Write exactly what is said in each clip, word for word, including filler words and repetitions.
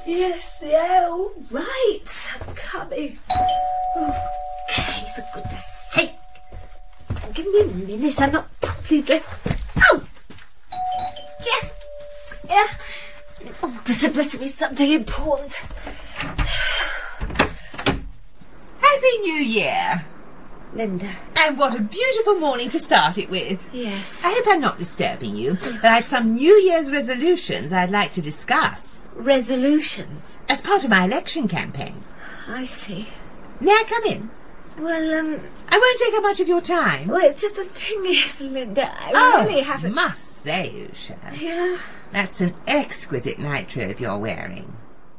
Yes, yeah, all right. I'm coming. Okay, for goodness sake. Give me a minute, I'm not properly dressed. Oh! Yes! Yeah. Oh, this had better be something important. Happy New Year! Linda. And what a beautiful morning to start it with. Yes. I hope I'm not disturbing you, but I've some New Year's resolutions I'd like to discuss. Resolutions? As part of my election campaign. I see. May I come in? Well, um... I won't take up much of your time. Well, it's just the thing is, Linda, I oh, really haven't... must say, Usha. Yeah? That's an exquisite nightrobe you're wearing.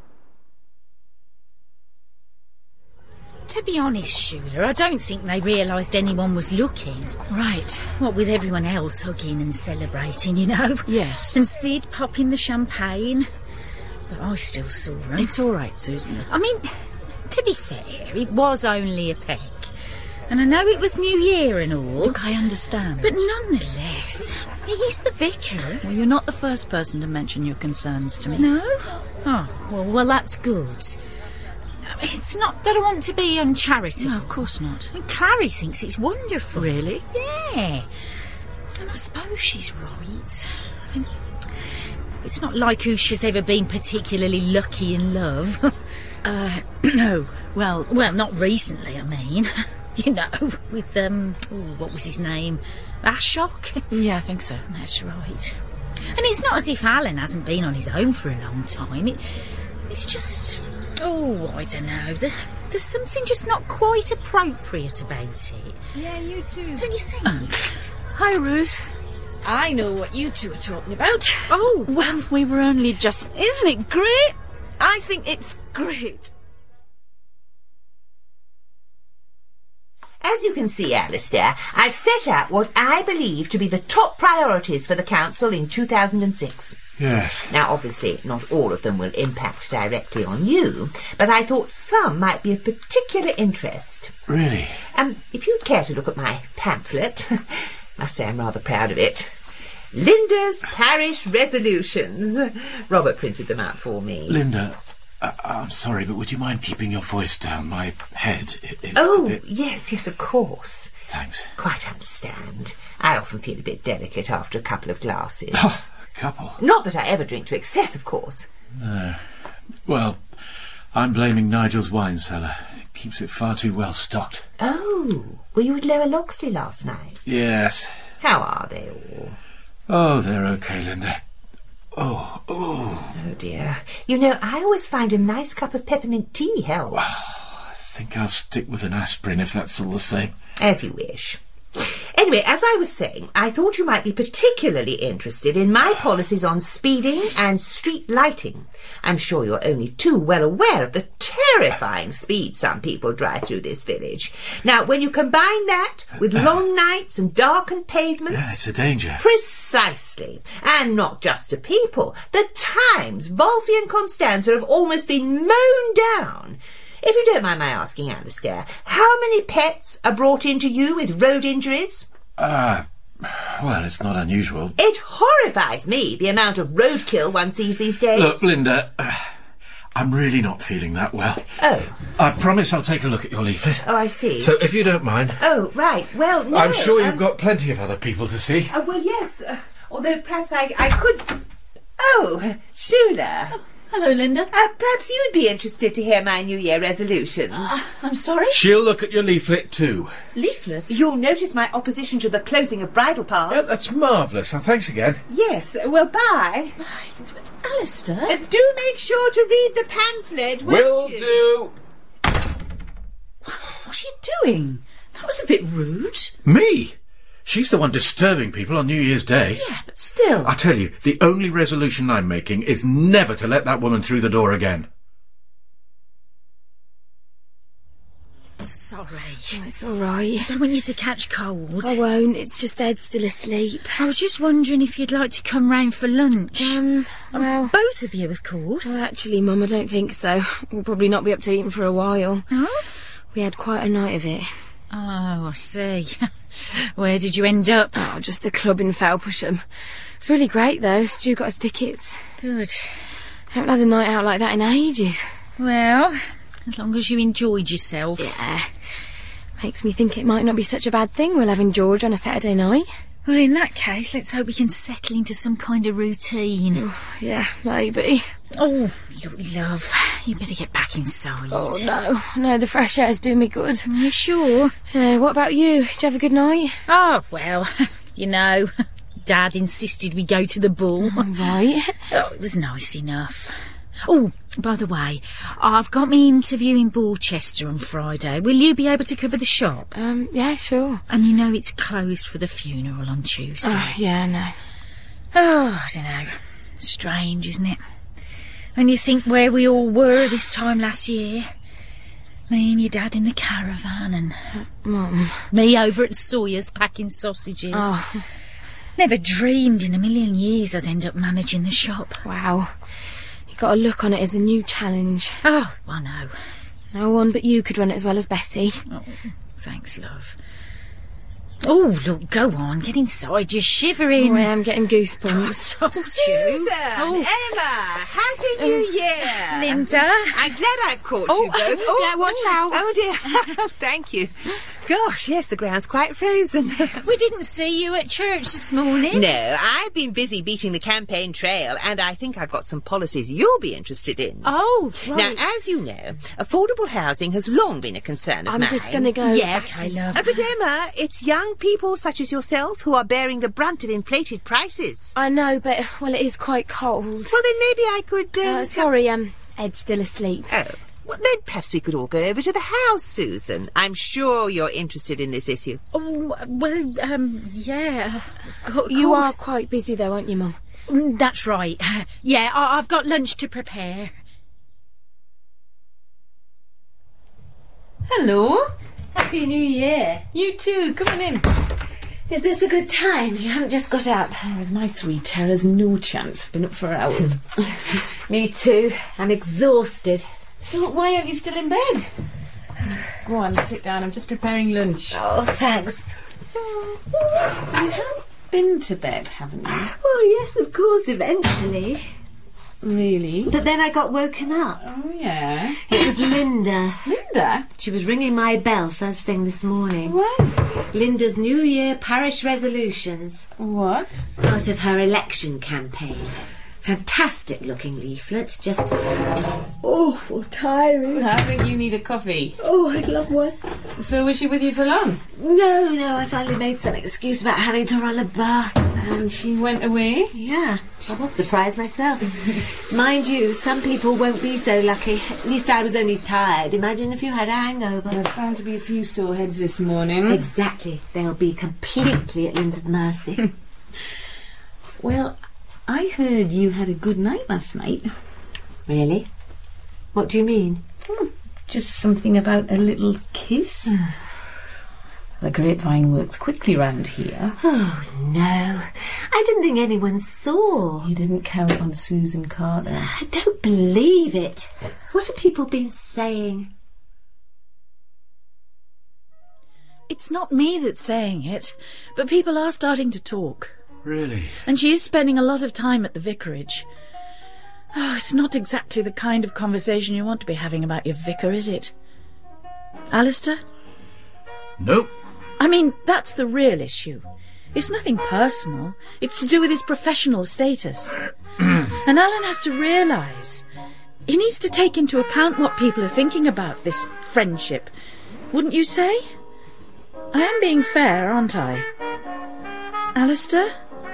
To be honest, Shula, I don't think they realised anyone was looking. Right. What with everyone else hugging and celebrating, you know? Yes. And Sid popping the champagne. But I still saw them. It's all right, Susan. I mean, to be fair, it was only a peck. And I know it was New Year and all. Look, I understand. But nonetheless, he's the vicar. Well, you're not the first person to mention your concerns to me. No? Oh, well, well that's good. It's not that I want to be uncharitable. No, of course not. I mean, Clary thinks it's wonderful. Really? Yeah. And I suppose she's right. I mean, it's not like Usha's ever been particularly lucky in love. uh, no. Well... Well, not recently, I mean. You know, with, um... ooh, what was his name? Ashok? Yeah, I think so. That's right. And it's not as if Alan hasn't been on his own for a long time. It, it's just... Oh, I don't know. There, there's something just not quite appropriate about it. Yeah, you too. Don't you think? Uh, hi, Ruth. I know what you two are talking about. Oh, well, we were only just... Isn't it great? I think it's great. As you can see, Alistair, I've set out what I believe to be the top priorities for the Council in two thousand six. Yes. Now, obviously, not all of them will impact directly on you, but I thought some might be of particular interest. Really? Um, if you'd care to look at my pamphlet, must say I'm rather proud of it. Linda's Parish Resolutions. Robert printed them out for me. Linda, I I'm sorry, but would you mind keeping your voice down? My head, it, it's Oh, a bit... yes, yes, of course. Thanks. Quite understand. I often feel a bit delicate after a couple of glasses. Oh, a couple? Not that I ever drink to excess, of course. No. Well, I'm blaming Nigel's wine cellar. It keeps it far too well stocked. Oh, were you at Lower Loxley last night? Yes. How are they all? Oh, they're okay, Linda. Oh, oh. Oh, dear. You know, I always find a nice cup of peppermint tea helps. Well, I think I'll stick with an aspirin if that's all the same. As you wish. Anyway, as I was saying, I thought you might be particularly interested in my policies on speeding and street lighting. I'm sure you're only too well aware of the terrifying speed some people drive through this village. Now, when you combine that with long nights and darkened pavements... Yeah, it's a danger. Precisely. And not just to people. The times Wolfie and Constanza have almost been mown down... If you don't mind my asking, Alistair, how many pets are brought in to you with road injuries? Ah, uh, well, it's not unusual. It horrifies me, the amount of roadkill one sees these days. Look, Linda, uh, I'm really not feeling that well. Oh. I promise I'll take a look at your leaflet. Oh, I see. So, if you don't mind... Oh, right, well, no... I'm sure um, you've got plenty of other people to see. Uh, well, yes, uh, although perhaps I, I could... Oh, Shula... Oh. Hello, Linda. Uh, perhaps you would be interested to hear my New Year resolutions. Uh, I'm sorry? She'll look at your leaflet too. Leaflet? You'll notice my opposition to the closing of bridle paths. Yeah, that's marvellous. Oh, thanks again. Yes, well, bye. Alistair? Uh, do make sure to read the pamphlet, won't Will you? do. What are you doing? That was a bit rude. Me? She's the one disturbing people on New Year's Day. Yeah, but still... I tell you, the only resolution I'm making is never to let that woman through the door again. Sorry. Oh, it's all right. I don't want you to catch cold. I won't. It's just Ed's still asleep. I was just wondering if you'd like to come round for lunch. Um, well... Both of you, of course. Well, actually, Mum, I don't think so. We'll probably not be up to eating for a while. Oh? We had quite a night of it. Oh, I see. Where did you end up? Oh, just a club in Felpersham. It's really great, though. Stu got us tickets. Good. haven't had a night out like that in ages. Well, as long as you enjoyed yourself. Yeah. Makes me think it might not be such a bad thing we're having George on a Saturday night. Well, in that case, let's hope we can settle into some kind of routine. Oh, yeah, maybe. Oh, love, you better get back inside. Oh, no. No, the fresh air's doing me good. Are you sure? Uh, what about you? Did you have a good night? Oh, well, you know, Dad insisted we go to the ball. Right. Oh, it was nice enough. Oh, by the way, I've got me interview in Borchester on Friday. Will you be able to cover the shop? Um, yeah, sure. And you know it's closed for the funeral on Tuesday. Oh, yeah, no. Oh, I don't know. Strange, isn't it? When you think where we all were this time last year. Me and your dad in the caravan and Mum. me over at Sawyer's packing sausages. Oh. Never dreamed in a million years I'd end up managing the shop. Wow. You got to look on it as a new challenge. Oh, I know. No one but you could run it as well as Betty. Oh, thanks, love. Oh, look, go on, get inside, you're shivering. Oh, I am getting goosebumps. I told you. Susan, Oh. Emma, Happy New Year. Linda. I'm glad I've caught Oh, you both. yeah, watch out. Oh, dear. Thank you. Gosh, yes, the ground's quite frozen. We didn't see you at church this morning. No, I've been busy beating the campaign trail, and I think I've got some policies you'll be interested in. Oh, right. Now, as you know, affordable housing has long been a concern of I'm mine. just going to go. Yeah, back okay, and- love. Uh, but Emma, it's young people such as yourself who are bearing the brunt of inflated prices. I know, but, well, it is quite cold. Well, then maybe I could... Uh, Uh, sorry, um, Ed's still asleep. Oh, well, then perhaps we could all go over to the house, Susan. I'm sure you're interested in this issue. Oh, well, um, yeah. Of You are course. quite busy, though, aren't you, Mum? Mm, That's right. Yeah, I- I've got lunch to prepare. Hello. Happy New Year. You too, come on in. Is this a good time? You haven't just got up. With my three terrors, no chance. I've been up for hours. Me too. I'm exhausted. So why aren't you still in bed? Go on, sit down. I'm just preparing lunch. Oh, thanks. You have been to bed, haven't you? Oh, yes, of course, eventually. Really? But then I got woken up. Oh, yeah. It was Linda. Linda? She was ringing my bell first thing this morning. What? Linda's New Year parish resolutions. What? Part of her election campaign. Fantastic looking leaflet, just awful tiring. I think you need a coffee. Oh, I'd love one. So was she with you for long? No, no, I finally made some excuse about having to run a bath. And she went away? Yeah, I was surprised myself. Mind you, some people won't be so lucky. At least I was only tired. Imagine if you had a hangover. There's bound to be a few sore heads this morning. Exactly. They'll be completely at Linda's mercy. Well, I heard you had a good night last night. Really? What do you mean? Just something about a little kiss. The grapevine works quickly round here. Oh, no. I didn't think anyone saw. You didn't count on Susan Carter. I don't believe it. What have people been saying? It's not me that's saying it, but people are starting to talk. Really? And she is spending a lot of time at the vicarage. Oh, it's not exactly the kind of conversation you want to be having about your vicar, is it? Alistair? Nope. I mean, that's the real issue. It's nothing personal. It's to do with his professional status. And Alan has to realise he needs to take into account what people are thinking about this friendship. Wouldn't you say? I am being fair, aren't I? Alistair?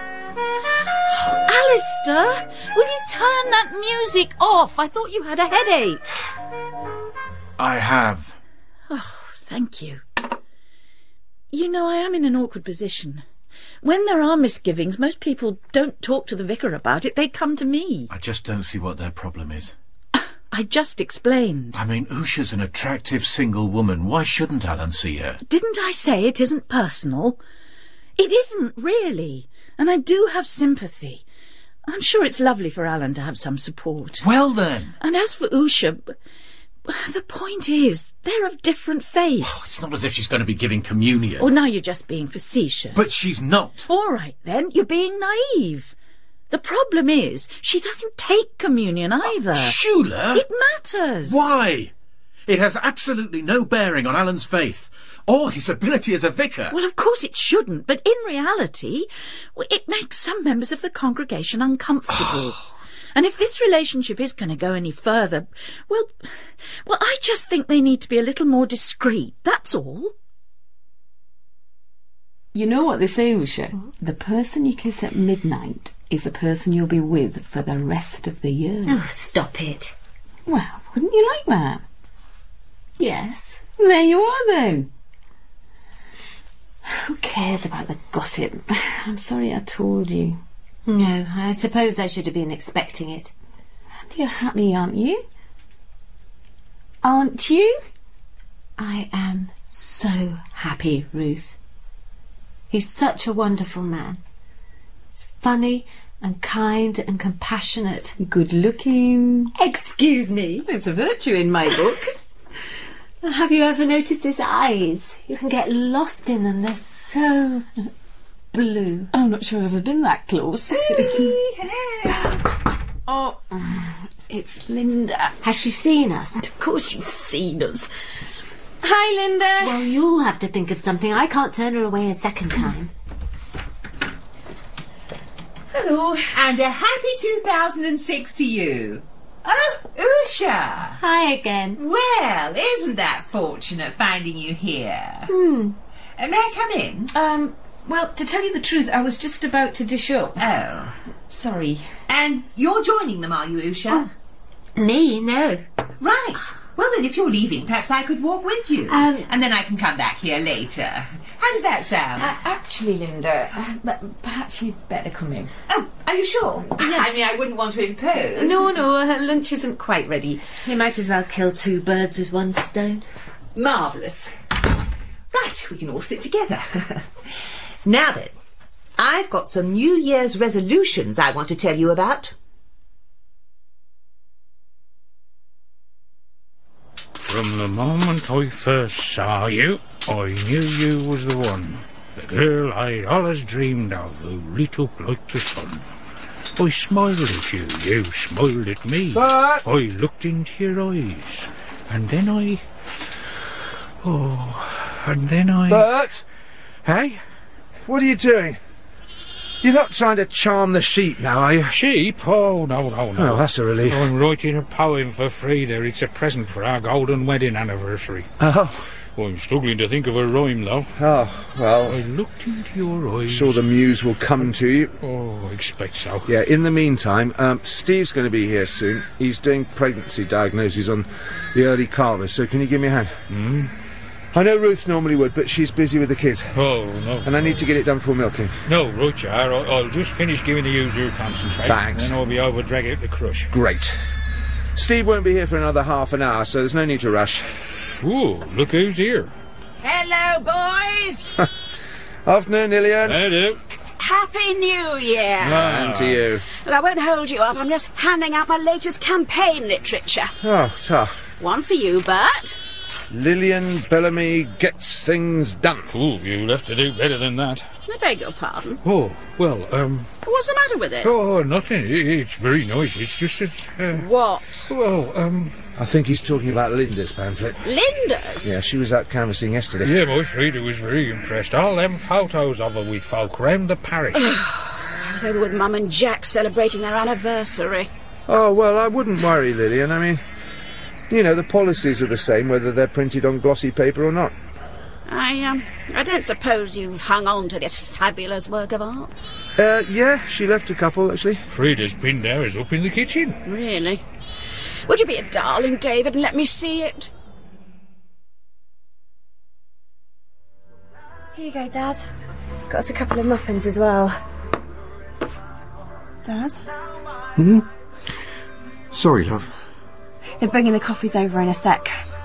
Oh, Alistair! Will you turn that music off? I thought you had a headache. I have. Oh, thank you. You know, I am in an awkward position. When there are misgivings, most people don't talk to the vicar about it. They come to me. I just don't see what their problem is. I just explained. I mean, Usha's an attractive single woman. Why shouldn't Alan see her? Didn't I say it isn't personal? It isn't, really. And I do have sympathy. I'm sure it's lovely for Alan to have some support. Well, then. And as for Usha, the point is, they're of different faiths. It's not as if she's going to be giving communion. Oh, now you're just being facetious. But she's not. All right, then. You're being naive. The problem is, she doesn't take communion either. Shula? It matters. Why? It has absolutely no bearing on Alan's faith, or his ability as a vicar. Well, of course it shouldn't, but in reality, well, it makes some members of the congregation uncomfortable. And if this relationship is going to go any further, well, well, I just think they need to be a little more discreet, that's all. You know what they say, Usha? The person you kiss at midnight is the person you'll be with for the rest of the year. Oh, stop it. Well, wouldn't you like that? Yes. There you are, then. Who cares about the gossip? I'm sorry I told you. No, I suppose I should have been expecting it. And you're happy, aren't you? Aren't you? I am so happy, Ruth. He's such a wonderful man. He's funny and kind and compassionate. Good looking. Excuse me. It's a virtue in my book. And have you ever noticed his eyes? You can get lost in them. They're so blue. I'm not sure I've ever been that close. Oh, it's Linda. Has she seen us? Of course she's seen us. Hi, Linda. Well, you'll have to think of something. I can't turn her away a second time. Hello, and a happy two thousand six to you. Oh, Usha. Hi again. Well, isn't that fortunate finding you here? Hmm. Uh, may I come in? Um, well, to tell you the truth, I was just about to dish up. Oh. Sorry. And you're joining them, are you, Usha? Oh. Me? No. Right. Well, then, if you're leaving, perhaps I could walk with you. Um, and then I can come back here later. How does that sound? Uh, actually, Linda, uh, but perhaps you'd better come in. Oh, are you sure? Yeah. I mean, I wouldn't want to impose. No, no, her lunch isn't quite ready. You might as well kill two birds with one stone. Marvellous. Right, we can all sit together. Now then, I've got some New Year's resolutions I want to tell you about. From the moment I first saw you, I knew you was the one. The girl I'd always dreamed of, who lit up like the sun. I smiled at you, you smiled at me. Bert! I looked into your eyes, and then I... Oh, and then I... Bert! Hey? What are you doing? You're not trying to charm the sheep now, are you? Sheep? Oh, no, no, no. Oh, that's a relief. I'm writing a poem for Frida. It's a present for our golden wedding anniversary. Oh. I'm struggling to think of a rhyme, though. Oh, well... I looked into your eyes... Sure the muse will come to you. Oh, I expect so. Yeah, in the meantime, um, Steve's going to be here soon. He's doing pregnancy diagnoses on the early calvers, so can you give me a hand? Hmm? I know Ruth normally would, but she's busy with the kids. Oh, no. And I need to get it done before milking. No, right, yeah. I'll, I'll just finish giving the user concentrate. Thanks. Then I'll be over drag out the crush. Great. Steve won't be here for another half an hour, so there's no need to rush. Ooh, look who's here. Hello, boys. Afternoon, Ilian. Hello. Happy New Year. Ah. And to you. Well, I won't hold you up. I'm just handing out my latest campaign literature. Oh, tough. One for you, Bert. Lillian Bellamy gets things done. Ooh, you'll have to do better than that. I beg your pardon. Oh, well, um... What's the matter with it? Oh, nothing. It, it's very nice. It's just that... Uh, what? Well, um... I think he's talking about Linda's pamphlet. Linda's? Yeah, she was out canvassing yesterday. Yeah, my Frida was very impressed. All them photos of her with folk round the parish. I was over with Mum and Jack celebrating their anniversary. Oh, well, I wouldn't worry, Lillian. I mean, you know, the policies are the same whether they're printed on glossy paper or not. I, um, I don't suppose you've hung on to this fabulous work of art? Uh, yeah, she left a couple, actually. Frida's pin there is up in the kitchen. Really? Would you be a darling, David, and let me see it? Here you go, Dad. Got us a couple of muffins as well. Dad? Hmm? Sorry, love. They're bringing the coffees over in a sec.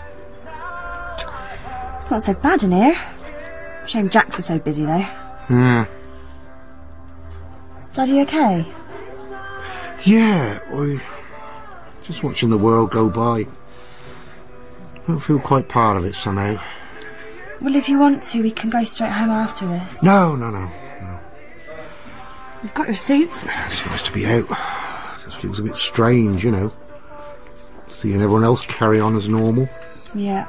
It's not so bad in here. Shame Jax was so busy, though. Yeah. Dad, are you okay? Yeah, I... Just watching the world go by. I don't feel quite part of it somehow. Well, if you want to, we can go straight home after this. No, no, no, no. You've got your suit. It's nice to be out. Just feels a bit strange, you know. Seeing everyone else carry on as normal. Yeah.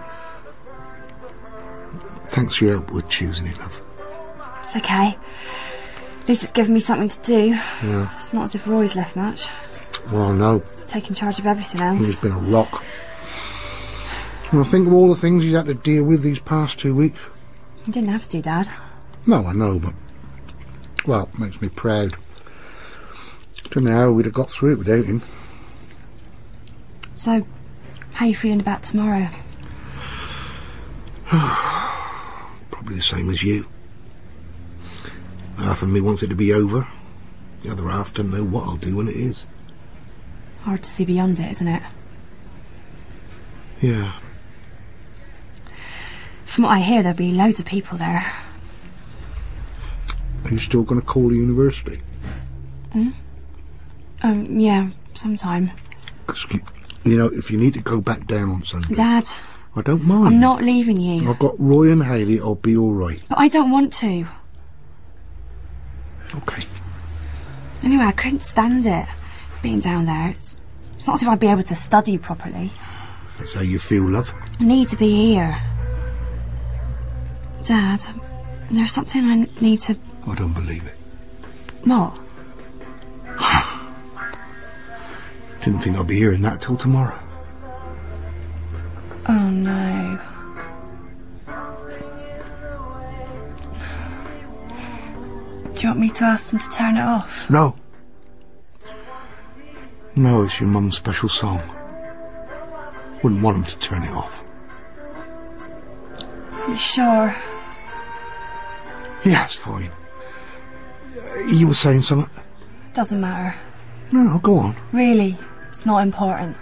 Thanks for your help with choosing it, love. It's okay. At least it's given me something to do. Yeah. It's not as if Roy's left much. Well, I know. He's taking charge of everything else. He's been a rock. When I think of all the things he's had to deal with these past two weeks. You didn't have to, Dad. No, I know, but... Well, it makes me proud. Don't know how we'd have got through it without him. So, how are you feeling about tomorrow? Probably the same as you. Half of me wants it to be over. The other half don't know what I'll do when it is. Hard to see beyond it, isn't it? Yeah. From what I hear, there'll be loads of people there. Are you still going to call the university? Hmm? Um, yeah, sometime. 'Cause you, you know, if you need to go back down on Sunday... Dad. I don't mind. I'm not leaving you. I've got Roy and Hayley, I'll be all right. But I don't want to. Okay. Anyway, I couldn't stand it. Being down there, it's, it's not as if I'd be able to study properly. That's how you feel, love? I need to be here. Dad, there's something I need to... I don't believe it. What? Didn't think I'd be hearing that till tomorrow. Oh, no. Do you want me to ask them to turn it off? No. No, it's your mum's special song. Wouldn't want them to turn it off. You sure? Yeah, it's fine. Uh, you were saying something? Doesn't matter. No, go on. Really, it's not important.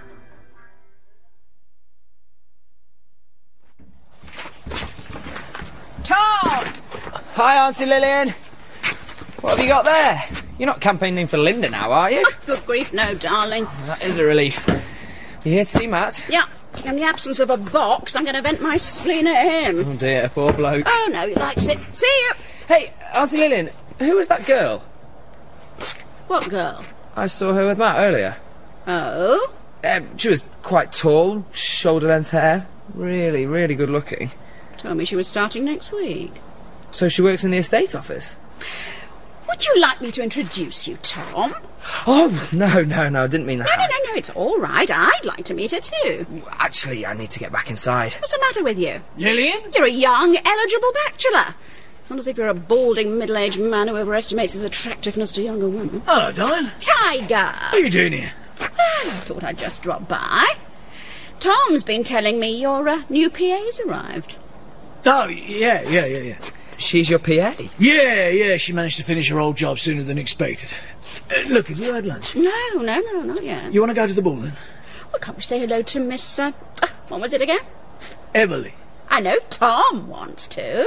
Tom! Hi, Auntie Lillian. What have you got there? You're not campaigning for Linda now, are you? Oh, good grief, no, darling. Oh, that is a relief. You here to see Matt? Yeah. In the absence of a box, I'm going to vent my spleen at him. Oh dear, poor bloke. Oh, no, he likes it. See you. Hey, Auntie Lillian, who was that girl? What girl? I saw her with Matt earlier. Oh? Um, she was quite tall, shoulder-length hair. Really, really good looking. Told me she was starting next week. So she works in the estate office? Would you like me to introduce you, Tom? Oh, no, no, no, I didn't mean that. No, no, no, no, it's all right. I'd like to meet her too. Actually, I need to get back inside. What's the matter with you? Lillian? You're a young, eligible bachelor. It's not as if you're a balding, middle-aged man who overestimates his attractiveness to younger women. Hello, darling. Tiger! What are you doing here? Well, I thought I'd just drop by. Tom's been telling me your uh, new P A's arrived. Oh, yeah, yeah, yeah, yeah. She's your P A? Yeah, yeah, she managed to finish her old job sooner than expected. Uh, look, have you had lunch? No, no, no, not yet. You want to go to the ball, then? Well, can't we say hello to Miss... Uh, uh, what was it again? Emily. I know Tom wants to.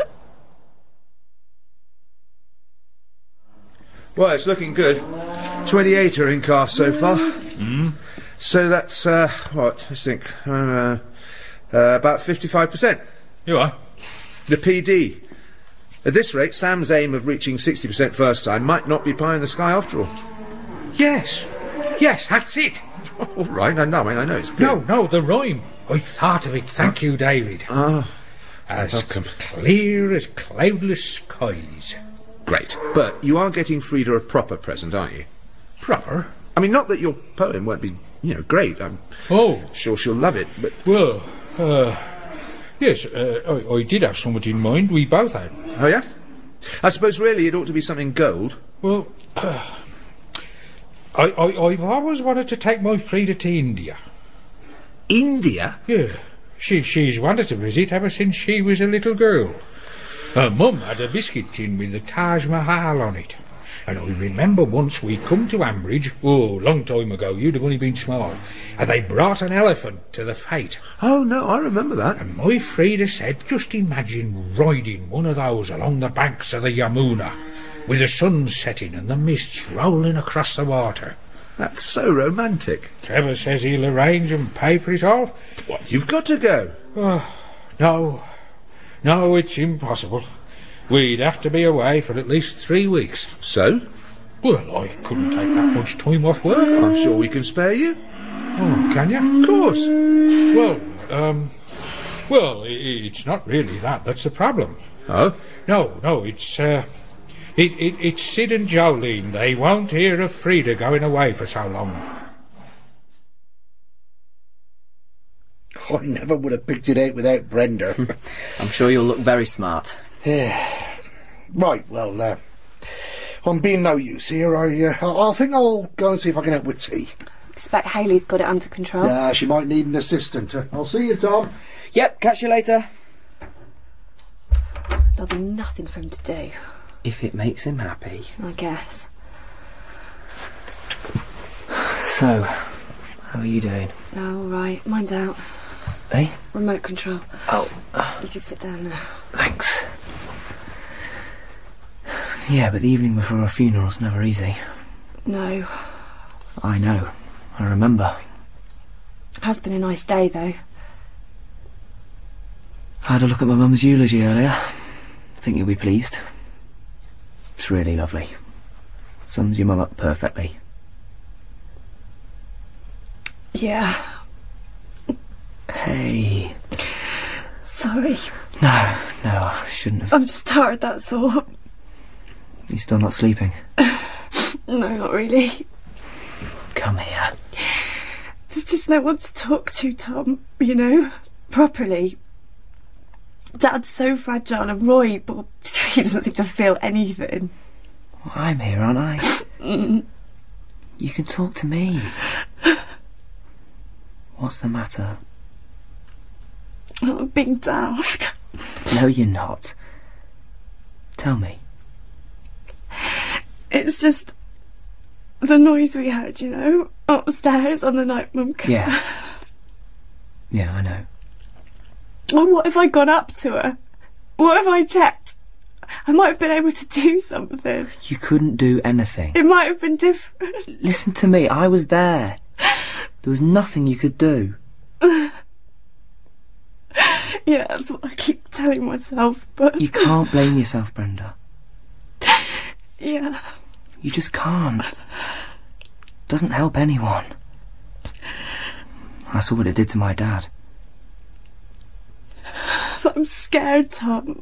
Well, it's looking good. twenty-eight are in cast so far. Mm. So that's, uh, what, let's think, uh, uh, about fifty-five percent. You are? The P D. At this rate, Sam's aim of reaching sixty percent first time might not be pie in the sky after all. Yes. Yes, that's it. All right, I know, I know it's good. No, no, the rhyme. I thought of it, thank you, David. Ah. As Welcome. clear as cloudless skies. Great. But you are getting Frida a proper present, aren't you? Proper? I mean, not that your poem won't be, you know, great. I'm oh. sure she'll love it, but... Well, uh... yes, uh, I, I did have something in mind. We both had. Oh, yeah? I suppose really it ought to be something gold. Well, uh, I, I, I've always wanted to take my Frida to India. India? Yeah. She, she's wanted to visit ever since she was a little girl. Her mum had a biscuit tin with the Taj Mahal on it. And I remember once we come to Ambridge, oh, long time ago, you'd have only been small, and they brought an elephant to the fete. Oh, no, I remember that. And my Frida said, just imagine riding one of those along the banks of the Yamuna, with the sun setting and the mists rolling across the water. That's so romantic. Trevor says he'll arrange and pay for it all. What, you've got to go? Oh, no, no, it's impossible. We'd have to be away for at least three weeks. So? Well, I couldn't take that much time off work. I'm sure we can spare you. Oh, can you? Of course. Well, um... Well, i it's not really that. That's the problem. Oh? No, no, it's, uh... It, it, it's Sid and Jolene. They won't hear of Frida going away for so long. I never would have picked it out without Brenda. I'm sure you'll look very smart. Yeah. Right, well, uh, I'm being no use here. I, uh, I think I'll go and see if I can help with tea. Expect Hayley's got it under control. Yeah, she might need an assistant. Uh, I'll see you, Tom. Yep, catch you later. There'll be nothing for him to do. If it makes him happy. I guess. So, how are you doing? Oh, all right. Mine's out. Eh? Remote control. Oh. You can sit down now. Thanks. Yeah, but the evening before a funeral's never easy. No. I know. I remember. Has been a nice day, though. I had a look at my mum's eulogy earlier. I think you'll be pleased. It's really lovely. Sums your mum up perfectly. Yeah. Hey. Sorry. No, no, I shouldn't have. I'm just tired, that's all. You still not sleeping? No, not really. Come here. There's just no one to talk to, Tom, you know, properly. Dad's so fragile and Roy, but he doesn't seem to feel anything. Well, I'm here, aren't I? Mm. You can talk to me. What's the matter? Oh, I'm being daft. No, you're not. Tell me. It's just the noise we heard, you know, upstairs on the night Mum came. Yeah. Yeah, I know. Oh, what if I'd gone up to her? What if I checked? I might have been able to do something. You couldn't do anything. It might have been different. Listen to me, I was there. There was nothing you could do. Yeah, that's what I keep telling myself, but... You can't blame yourself, Brenda. Yeah. You just can't. Doesn't help anyone. I saw what it did to my dad. But I'm scared, Tom.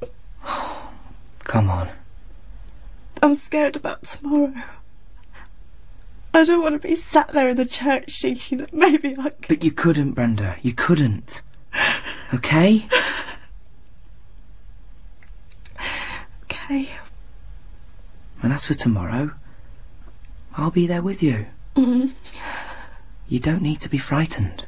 Come on. I'm scared about tomorrow. I don't want to be sat there in the church thinking that maybe I could... But you couldn't, Brenda. You couldn't. Okay? Okay. And as for tomorrow, I'll be there with you. Mm. You don't need to be frightened.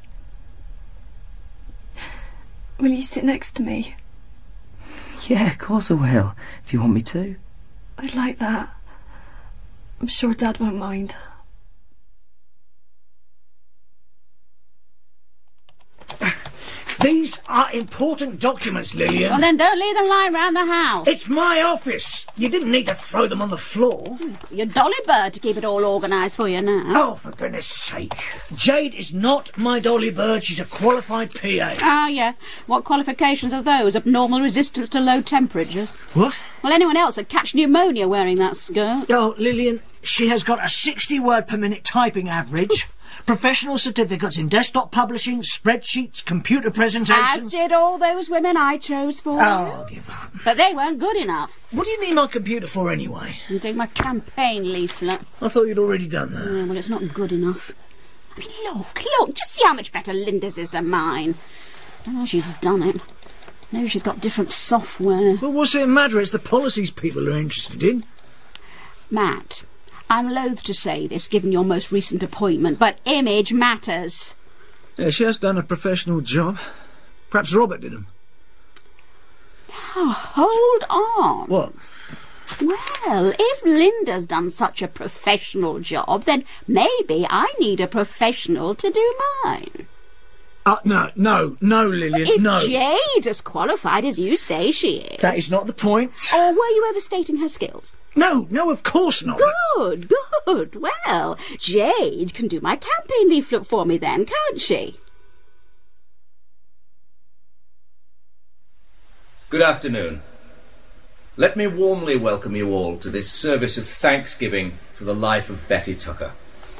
Will you sit next to me? Yeah, of course I will, if you want me to. I'd like that. I'm sure Dad won't mind. These are important documents, Lillian. Well, then don't leave them lying round the house. It's my office. You didn't need to throw them on the floor. Your dolly bird to keep it all organised for you now. Oh, for goodness sake. Jade is not my dolly bird. She's a qualified P A. Ah, yeah. What qualifications are those? Abnormal resistance to low temperature? What? Well, anyone else would catch pneumonia wearing that skirt. Oh, Lillian, she has got a sixty word per minute typing average. Professional certificates in desktop publishing, spreadsheets, computer presentations... As did all those women I chose for Oh, you. I'll give up. But they weren't good enough. What do you need my computer for, anyway? I'm doing my campaign leaflet. I thought you'd already done that. Yeah, well, it's not good enough. I mean, look, look, just see how much better Linda's is than mine. I don't know how she's done it. Maybe she's got different software. Well, what's it matter? It's the policies people are interested in. Matt, I'm loath to say this, given your most recent appointment, but image matters. Yeah, she has done a professional job. Perhaps Robert did them. Oh, hold on. What? Well, if Linda's done such a professional job, then maybe I need a professional to do mine. Uh, no, no, no, Lillian, If no. Jade's as qualified as you say she is... That is not the point. Or were you overstating her skills? No, no, of course not. Good, good. Well, Jade can do my campaign leaflet for me then, can't she? Good afternoon. Let me warmly welcome you all to this service of thanksgiving for the life of Betty Tucker.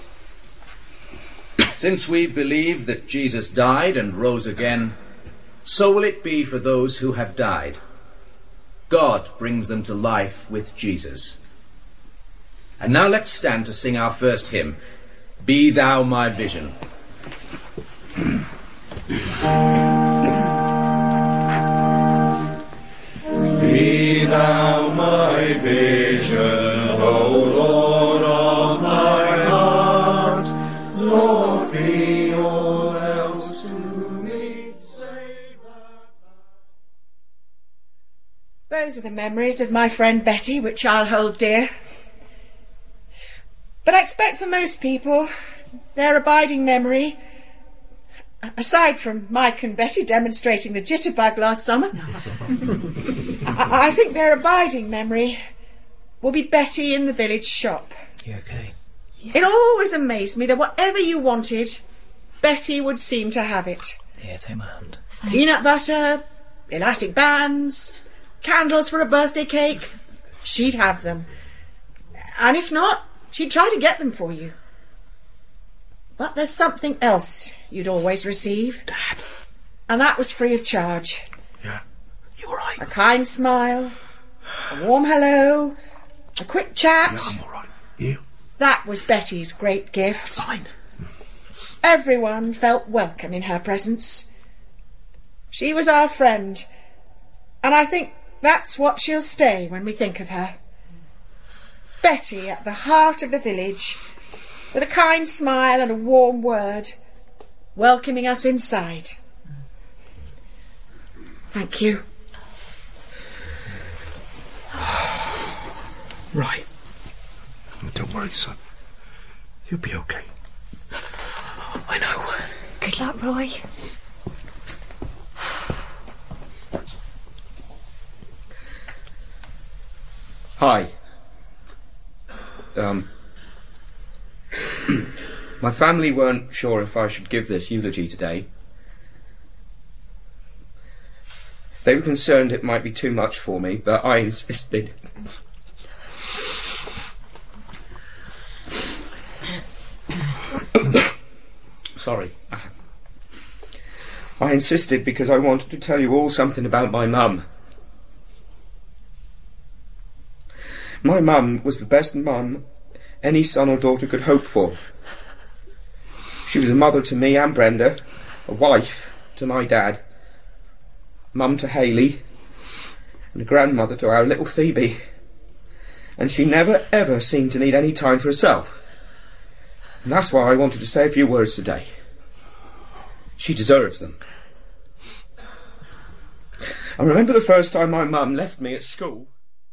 Since we believe that Jesus died and rose again, so will it be for those who have died. God brings them to life with Jesus. And now let's stand to sing our first hymn, Be Thou My Vision. Be thou my vision, O Lord of my heart. Lord, be all else to me, save Those are the memories of my friend Betty, which I'll hold dear. But I expect for most people, their abiding memory, aside from Mike and Betty demonstrating the jitterbug last summer, I, I think their abiding memory will be Betty in the village shop. You okay? It always amazed me that whatever you wanted, Betty would seem to have it. Here, take my hand. Peanut butter, elastic bands, candles for a birthday cake. She'd have them. And if not, she'd try to get them for you. But there's something else you'd always receive. Dad. And that was free of charge. Yeah. You all right? A kind smile, a warm hello, a quick chat. Yeah, I'm all right. You? That was Betty's great gift. Fine. Everyone felt welcome in her presence. She was our friend, and I think that's what she'll stay when we think of her. Betty at the heart of the village, with a kind smile and a warm word, welcoming us inside. Thank you. Right. Don't worry, son. You'll be okay. I know. Good luck, Roy. Hi. Um... My family weren't sure if I should give this eulogy today. They were concerned it might be too much for me, but I insisted. Sorry. I insisted because I wanted to tell you all something about my mum. My mum was the best mum any son or daughter could hope for. She was a mother to me and Brenda, a wife to my dad, mum to Hayley, and a grandmother to our little Phoebe. And she never ever seemed to need any time for herself. And that's why I wanted to say a few words today. She deserves them. I remember the first time my mum left me at school.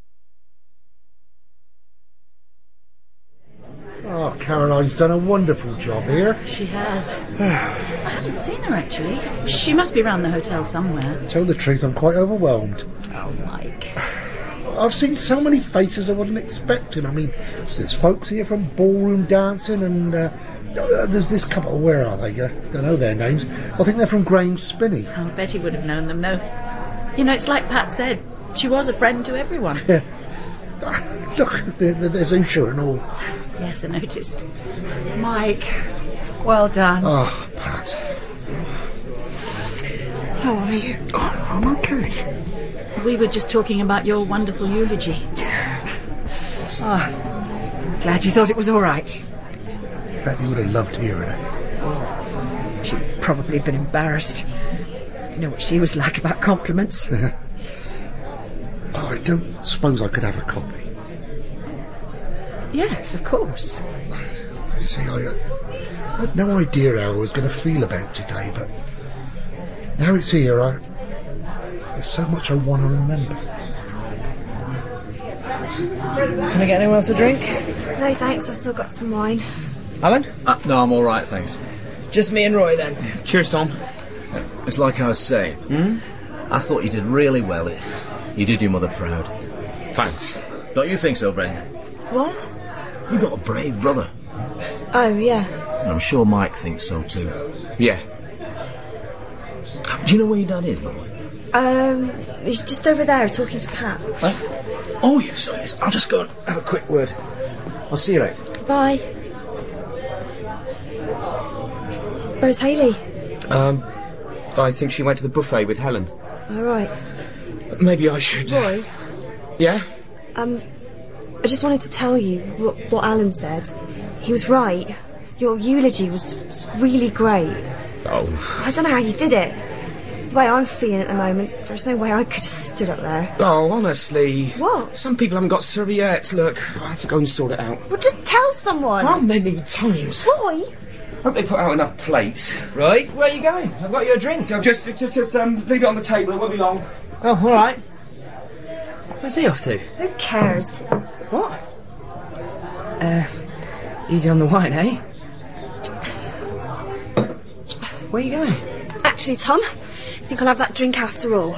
Oh, Caroline's done a wonderful job here. She has. I haven't seen her, actually. She must be round the hotel somewhere. Tell the truth, I'm quite overwhelmed. Oh, Mike. I've seen so many faces I wasn't expecting. I mean, there's folks here from ballroom dancing, and uh, uh, there's this couple. Where are they? I uh, don't know their names. I think they're from Grange Spinney. Oh, Betty would have known them, though. You know, it's like Pat said. She was a friend to everyone. Yeah. Look, there, there's Usha and all. Yes, I noticed. Mike, well done. Oh, Pat. How are you? Oh, I'm okay. We were just talking about your wonderful eulogy. Oh, glad you thought it was all right. Bet you would have loved hearing it. She'd probably been embarrassed. You know what she was like about compliments. Oh, I don't suppose I could have a copy. Yes, of course. See, I, uh, I had no idea how I was going to feel about today, but now it's here, I, there's so much I want to remember. Can I get anyone else a drink? No, thanks. I've still got some wine. Alan? Uh, no, I'm all right, thanks. Just me and Roy, then. Cheers, Tom. It's like I was saying. Hmm? I thought you did really well. You did your mother proud. Thanks. Don't you think so, Brenda? What? You got a brave brother. Oh, yeah. And I'm sure Mike thinks so too. Yeah. Do you know where your dad is, by the way? Um, he's just over there talking to Pat. Huh? Oh, yes, yes. I'll just go and have a quick word. I'll see you later. Bye. Where's Hayley? Um, I think she went to the buffet with Helen. All right. Maybe I should... Roy? Yeah? Um, I just wanted to tell you what, what Alan said. He was right. Your eulogy was, was really great. Oh. I don't know how you did it. The way I'm feeling at the moment, there's no way I could have stood up there. Oh, honestly. What? Some people haven't got serviettes. Look, I have to go and sort it out. Well, just tell someone. How many times? Roy? Hope they put out enough plates. Right, where are you going? I've got you a drink. So just, just, just um, leave it on the table. It won't be long. Oh, all right. Where's he off to? Who cares? What? Uh, easy on the wine, eh? Where are you going? Actually, Tom, I think I'll have that drink after all.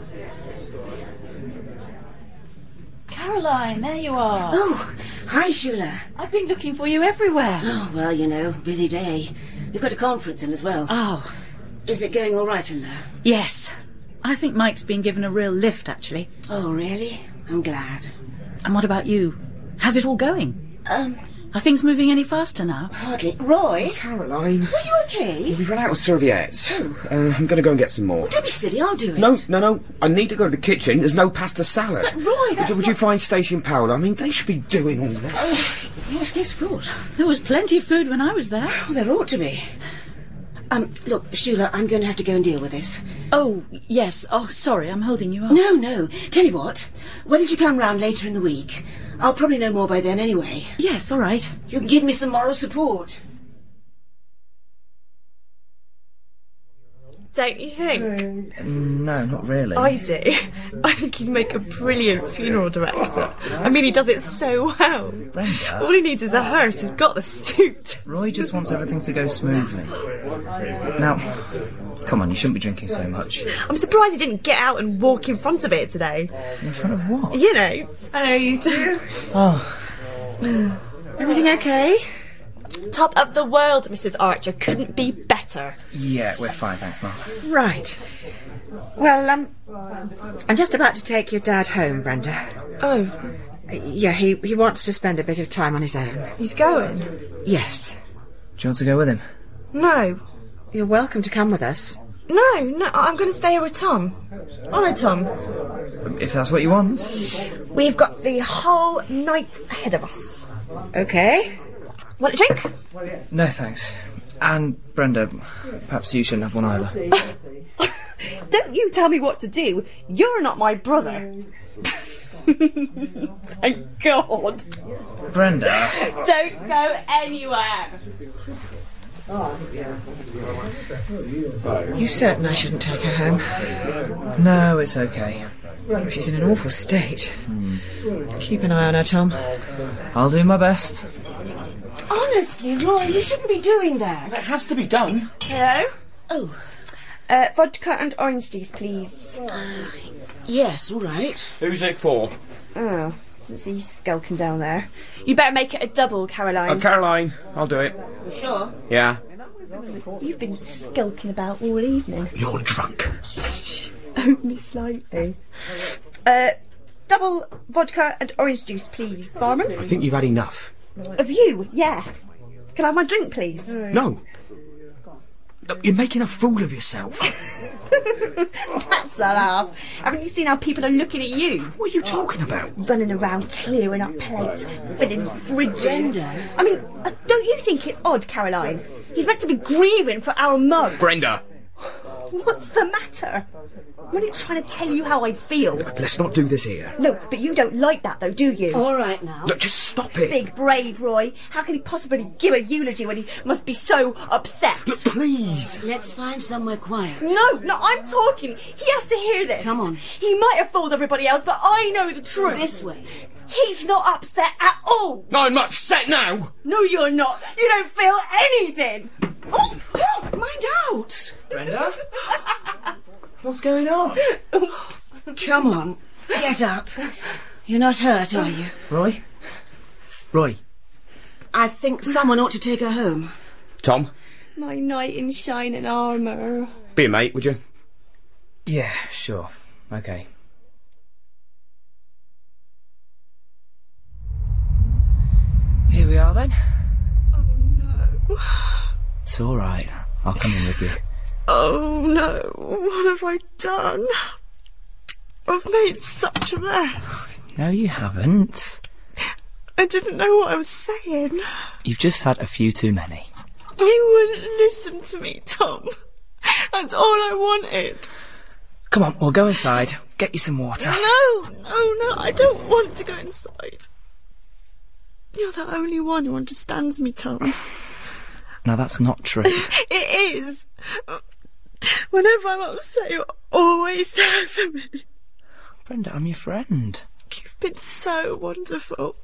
Caroline, there you are. Oh, hi, Shula. I've been looking for you everywhere. Oh, well, you know, busy day. We've got a conference in as well. Oh. Is it going all right in there? Yes. I think Mike's been given a real lift, actually. Oh, really? I'm glad. And what about you? How's it all going? Um... Are things moving any faster now? Hardly. Roy? Caroline. Are you okay? We've run out of serviettes. Oh. Uh, I'm going to go and get some more. Well, don't be silly, I'll do it. No, no, no. I need to go to the kitchen. There's no pasta salad. But, Roy, that's Would, would not... you find Stacey and Paola? I mean, they should be doing all this. Oh, yes, yes, of course. There was plenty of food when I was there. Oh, there ought to be. Um, look, Shula, I'm going to have to go and deal with this. Oh, yes. Oh, sorry, I'm holding you up. No, no. Tell you what, why don't you come round later in the week? I'll probably know more by then anyway. Yes, all right. You can give me some moral support. Don't you think? No, not really. I do. I think he'd make a brilliant funeral director. I mean, he does it so well. Brenda? All he needs is a hearse. He's got the suit. Roy just wants everything to go smoothly. Now, come on, you shouldn't be drinking so much. I'm surprised he didn't get out and walk in front of it today. In front of what? You know. Hello, you two. Oh. Everything okay? Top of the world, Missus Archer. Couldn't be better. Yeah, we're fine, thanks, Mum. Right. Well, um, I'm just about to take your dad home, Brenda. Oh. Yeah, he, he wants to spend a bit of time on his own. He's going? Yes. Do you want to go with him? No. You're welcome to come with us. No, no, I'm going to stay here with Tom. Oh, no, Tom. If that's what you want. We've got the whole night ahead of us. Okay. Want a drink? No, thanks. And, Brenda, perhaps you shouldn't have one either. Don't you tell me what to do. You're not my brother. Thank God. Brenda. Don't go anywhere. You certain I shouldn't take her home? No, it's okay. She's in an awful state. Mm. Keep an eye on her, Tom. I'll do my best. Honestly, Roy, you shouldn't be doing that. That has to be done. Hello? Oh. Uh, vodka and orange juice, please. Uh, yes, all right. Who's it for? Oh, didn't see you skulking down there. You better make it a double, Caroline. Oh, Caroline, I'll do it. You sure? Yeah. You've been skulking about all evening. You're drunk. Only slightly. Uh, double vodka and orange juice, please, barman. I think you've had enough. Of you, yeah. Can I have my drink, please? No. You're making a fool of yourself. That's a laugh. Haven't you seen how people are looking at you? What are you talking about? Running around clearing up plates, filling fridges. Brenda. I mean, uh, don't you think it's odd, Caroline? He's meant to be grieving for our mug. Brenda. What's the matter? I'm only trying to tell you how I feel. Let's not do this here. No, but you don't like that, though, do you? All right now. Look, just stop it. Big brave Roy. How can he possibly give a eulogy when he must be so upset? Look, please. Let's find somewhere quiet. No, no, I'm talking. He has to hear this. Come on. He might have fooled everybody else, but I know the truth. This way. He's not upset at all. I'm upset now. No, you're not. You don't feel anything. Oh, oh mind out. Brenda? What's going on? Oops. Come on, get up. You're not hurt, are you? Roy? Roy? I think someone ought to take her home. Tom? My knight in shining armour. Be a mate, would you? Yeah, sure. OK. Here we are, then. Oh, no. It's all right. I'll come in with you. Oh, no. What have I done? I've made such a mess. No, you haven't. I didn't know what I was saying. You've just had a few too many. You wouldn't listen to me, Tom. That's all I wanted. Come on, we'll go inside. Get you some water. No, no, no, I don't want to go inside. You're the only one who understands me, Tom. Now, that's not true. It is. Whenever I'm upset, you're always there for me. Brenda, I'm your friend. You've been so wonderful.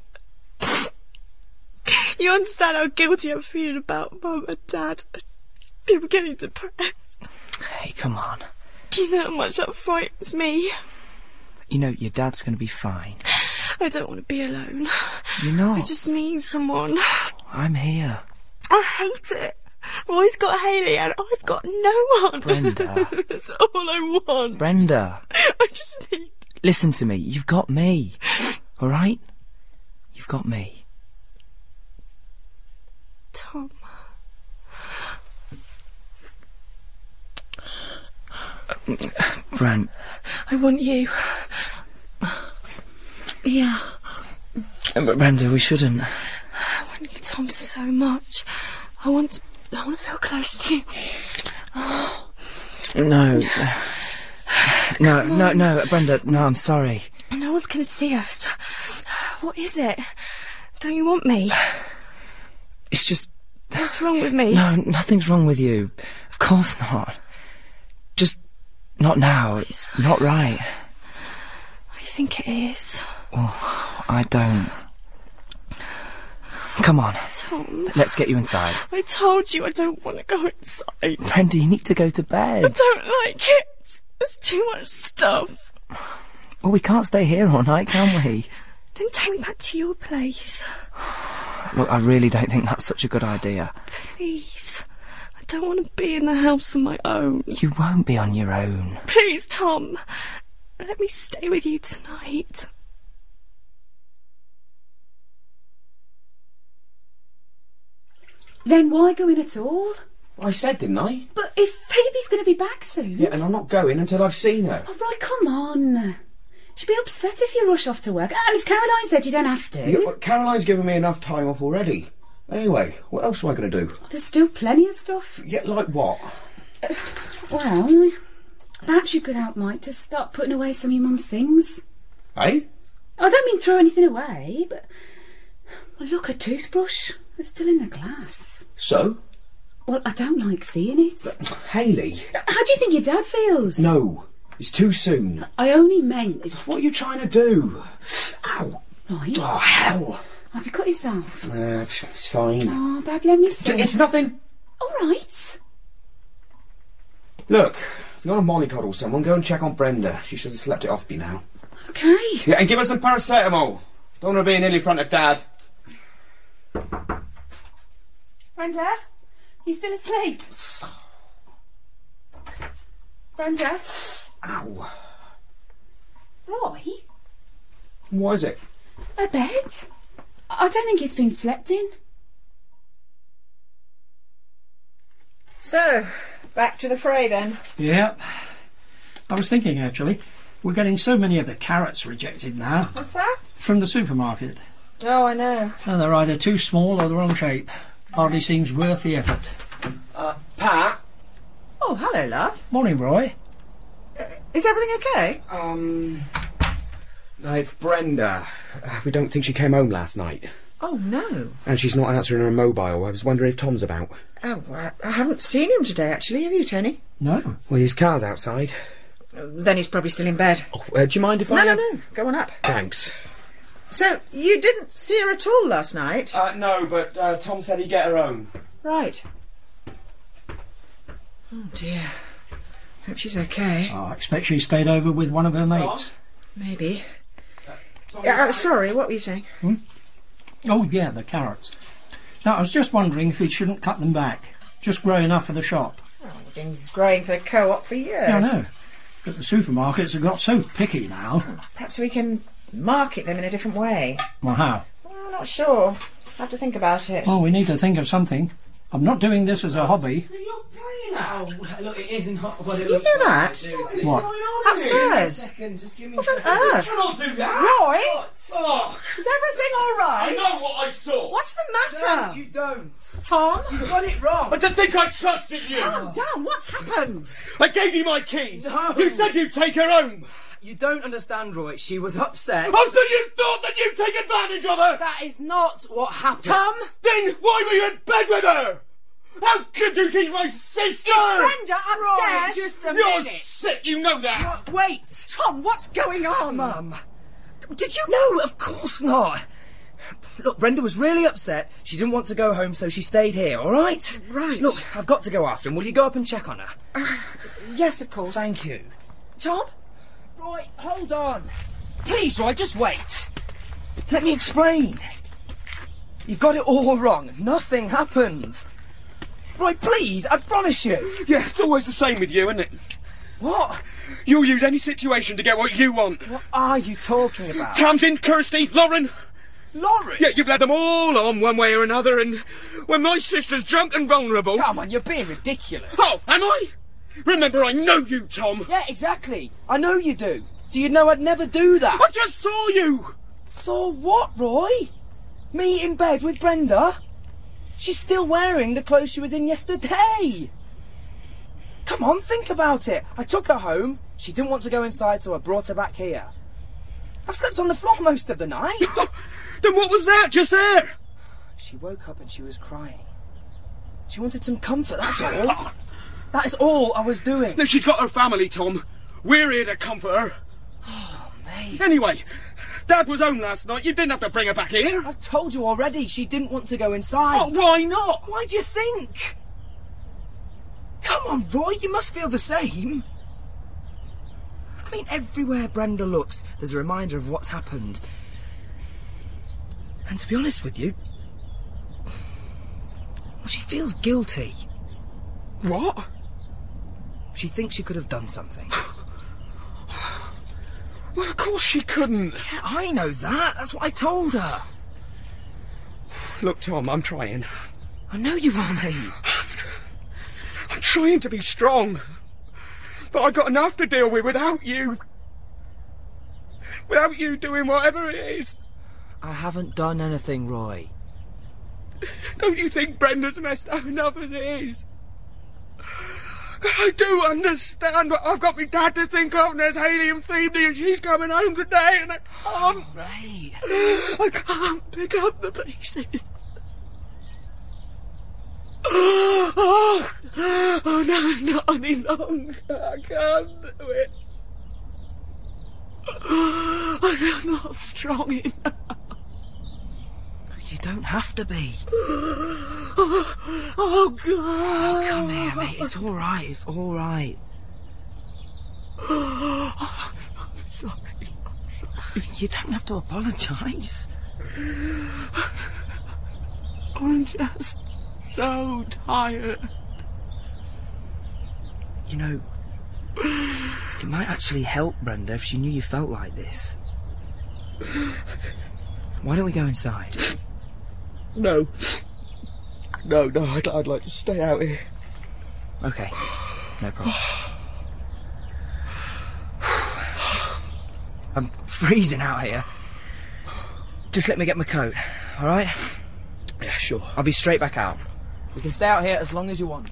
You understand how guilty I'm feeling about Mum and Dad. People getting depressed. Hey, come on. Do you know how much that frightens me? You know, your dad's going to be fine. I don't want to be alone. You're not. I just need someone. I'm here. I hate it. Roy's got Hayley and I've got no one. Brenda. That's all I want. Brenda. I just need... Listen to me. You've got me. All right? You've got me. Tom. Bran. I want you. Yeah. But Brenda, we shouldn't. I want you, Tom, so much. I want to, I want to feel close to you. No. No, no, no, Brenda, no, I'm sorry. No one's going to see us. What is it? Don't you want me? It's just... What's wrong with me? No, nothing's wrong with you. Of course not. Just not now. It's not right. I think it is. Well, I don't. Come on. Tom. Let's get you inside. I told you I don't want to go inside. Brenda, you need to go to bed. I don't like it. There's too much stuff. Well, we can't stay here all night, can we? Then take me back to your place. Look, I really don't think that's such a good idea. Please. I don't want to be in the house on my own. You won't be on your own. Please, Tom. Let me stay with you tonight. Then why go in at all? I said, didn't I? But if Phoebe's going to be back soon... Yeah, and I'm not going until I've seen her. Oh, right, come on. She'd be upset if you rush off to work. And if Caroline said you don't have to... Yeah, but Caroline's given me enough time off already. Anyway, what else am I going to do? There's still plenty of stuff. Yeah, like what? Uh, well, perhaps you could help Mike to start putting away some of your mum's things. Eh? I don't mean throw anything away, but... Well, look, a toothbrush. It's still in the glass. So? Well, I don't like seeing it. But, Hayley. How do you think your dad feels? No, it's too soon. I only meant... What are you trying to do? Ow. Right. Oh, hell. Have you cut yourself? Uh, it's fine. Oh, Bab, let me see. It's nothing. All right. Look, if you want to mollycoddle someone, go and check on Brenda. She should have slept it off by now. OK. Yeah, and give her some paracetamol. Don't want to be in ill in front of Dad. Brenda? You still asleep? Brenda? Ow. Roy? What is it? A bed? I don't think it's been slept in. So, back to the fray then. Yeah. I was thinking, actually, we're getting so many of the carrots rejected now. What's that? From the supermarket. Oh, I know. And they're either too small or the wrong shape. Hardly seems worth the effort. Uh, Pat? Oh, hello, love. Morning, Roy. Uh, is everything okay? Um... No, it's Brenda. Uh, we don't think she came home last night. Oh, no. And she's not answering her mobile. I was wondering if Tom's about. Oh, well, I haven't seen him today, actually. Have you, Tony? No. Well, his car's outside. Uh, then he's probably still in bed. Oh, uh, do you mind if no, I... No, no, no. Go on up. Thanks. So, you didn't see her at all last night? Uh, no, but uh, Tom said he'd get her home. Right. Oh, dear. Hope she's okay. Oh, I expect she stayed over with one of her mates. Maybe. Uh, sorry, what were you saying? Hmm? Oh, yeah, the carrots. Now, I was just wondering if we shouldn't cut them back. Just grow enough for the shop. Oh, we've been growing for the co-op for years. Yeah, I know. But the supermarkets have got so picky now. Perhaps we can market them in a different way. Well, how? Well, I'm not sure. I'll have to think about it. Well, we need to think of something. I'm not doing this as a hobby. Oh, look, it isn't hot. What it You looks hear like. that? What? Upstairs. Just give me What a on second. earth? You cannot do that. Roy? Oh, Is everything all right? I know what I saw. What's the matter? No, you don't. Tom? You got it wrong. I didn't think I trusted you. Calm down. What's happened? I gave you my keys. No. You said you'd take her home. You don't understand, Roy. She was upset. Oh, so you thought that you'd take advantage of her? That is not what happened. Tom? Then why were you in bed with her? How could you? She's my sister! Is Brenda upstairs? Roy, just a You're minute. sick, you know that! What? Wait! Tom, what's going on? Mum. Did you know? Of course not. Look, Brenda was really upset. She didn't want to go home, so she stayed here, all right? Right. Look, I've got to go after him. Will you go up and check on her? Uh, yes, of course. Thank you. Tom? Roy, hold on. Please, Roy, just wait. Let me explain. You've got it all wrong. Nothing happened. Roy, please, I promise you. Yeah, it's always the same with you, isn't it? What? You'll use any situation to get what you want. What are you talking about? Tamsin, Kirsty, Lauren. Lauren? Yeah, you've led them all on one way or another, and when my sister's drunk and vulnerable... Come on, you're being ridiculous. Oh, am I? Remember, I know you, Tom. Yeah, exactly. I know you do. So you'd know I'd never do that. I just saw you. Saw what, Roy? Me in bed with Brenda? She's still wearing the clothes she was in yesterday. Come on, think about it. I took her home. She didn't want to go inside, so I brought her back here. I've slept on the floor most of the night. Then what was that just there? She woke up and she was crying. She wanted some comfort, that's all. That is all I was doing. No, she's got her family, Tom. We're here to comfort her. Oh, mate. Anyway, Dad was home last night. You didn't have to bring her back here. I've told you already. She didn't want to go inside. Oh, why not? Why do you think? Come on, Roy, you must feel the same. I mean, everywhere Brenda looks, there's a reminder of what's happened. And to be honest with you, well, she feels guilty. What? She thinks she could have done something. Well, of course she couldn't. Yeah, I know that. That's what I told her. Look, Tom, I'm trying. I know you are, mate. I'm trying to be strong. But I've got enough to deal with without you. Without you doing whatever it is. I haven't done anything, Roy. Don't you think Brenda's messed up enough as it is? I do understand, but I've got my dad to think of, and there's Hayley and Phoebe, and she's coming home today, and I can't... Oh, right. I can't pick up the pieces. Oh, oh no, not any longer. I can't do it. I'm not strong enough. You don't have to be. Oh, oh God. Oh, come here, mate. It's all right. It's all right. Oh, I'm sorry. I'm sorry. You don't have to apologise. I'm just so tired. You know, it might actually help Brenda if she knew you felt like this. Why don't we go inside? No. No, no, I'd, I'd like to stay out here. Okay, no problems. I'm freezing out here. Just let me get my coat, alright? Yeah, sure. I'll be straight back out. We can stay out here as long as you want.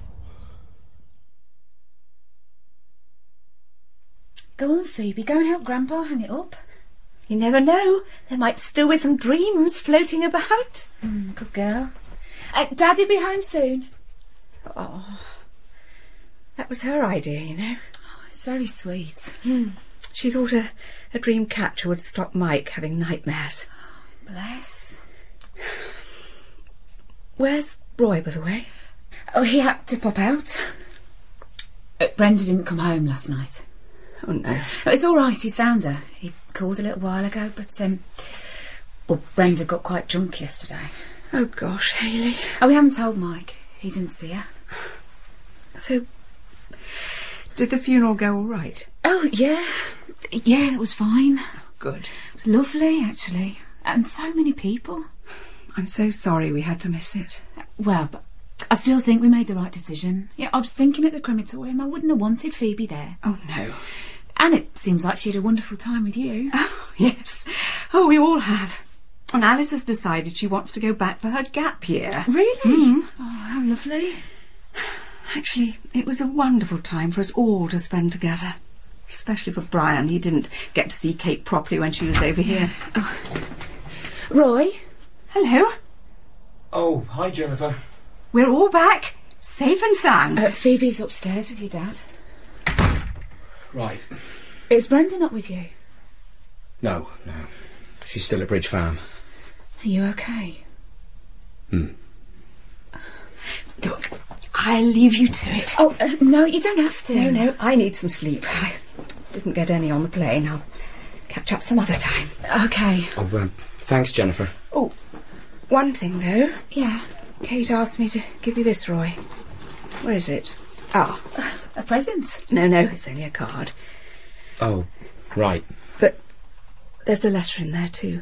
Go on, Phoebe, go and help Grandpa hang it up. You never know. There might still be some dreams floating about. Mm, good girl. Uh, Daddy'll be home soon. Oh, that was her idea, you know. Oh, it's very sweet. Hmm. She thought a, a dream catcher would stop Mike having nightmares. Bless. Where's Roy, by the way? Oh, he had to pop out. Uh, Brenda didn't come home last night. Oh, no. Oh, it's all right, he's found her. He called a little while ago, but, um... well, Brenda got quite drunk yesterday. Oh, gosh, Hayley. Oh, we haven't told Mike. He didn't see her. So, Did the funeral go all right? Oh, yeah. Yeah, it was fine. Good. It was lovely, actually. And so many people. I'm so sorry we had to miss it. Well, but I still think we made the right decision. Yeah, I was thinking at the crematorium I wouldn't have wanted Phoebe there. Oh, no. And it seems like she had a wonderful time with you. Oh, yes. Oh, we all have. And Alice has decided she wants to go back for her gap year. Really? Mm. Oh, how lovely. Actually, it was a wonderful time for us all to spend together. Especially for Brian. He didn't get to see Kate properly when she was over here. Oh. Roy? Hello. Oh, hi, Jennifer. We're all back, safe and sound. Uh, Phoebe's upstairs with your dad. Right. Is Brenda not with you? No, no. She's still at Bridge Farm. Are you okay? Hmm. Look, I'll leave you to it. Oh, uh, no, you don't have to. No, no, I need some sleep. I didn't get any on the plane. I'll catch up some other time. Okay. Oh, um, thanks, Jennifer. Oh, one thing, though. Yeah? Kate asked me to give you this, Roy. Where is it? Ah. A present? No, no, it's only a card. Oh, right. But there's a letter in there, too.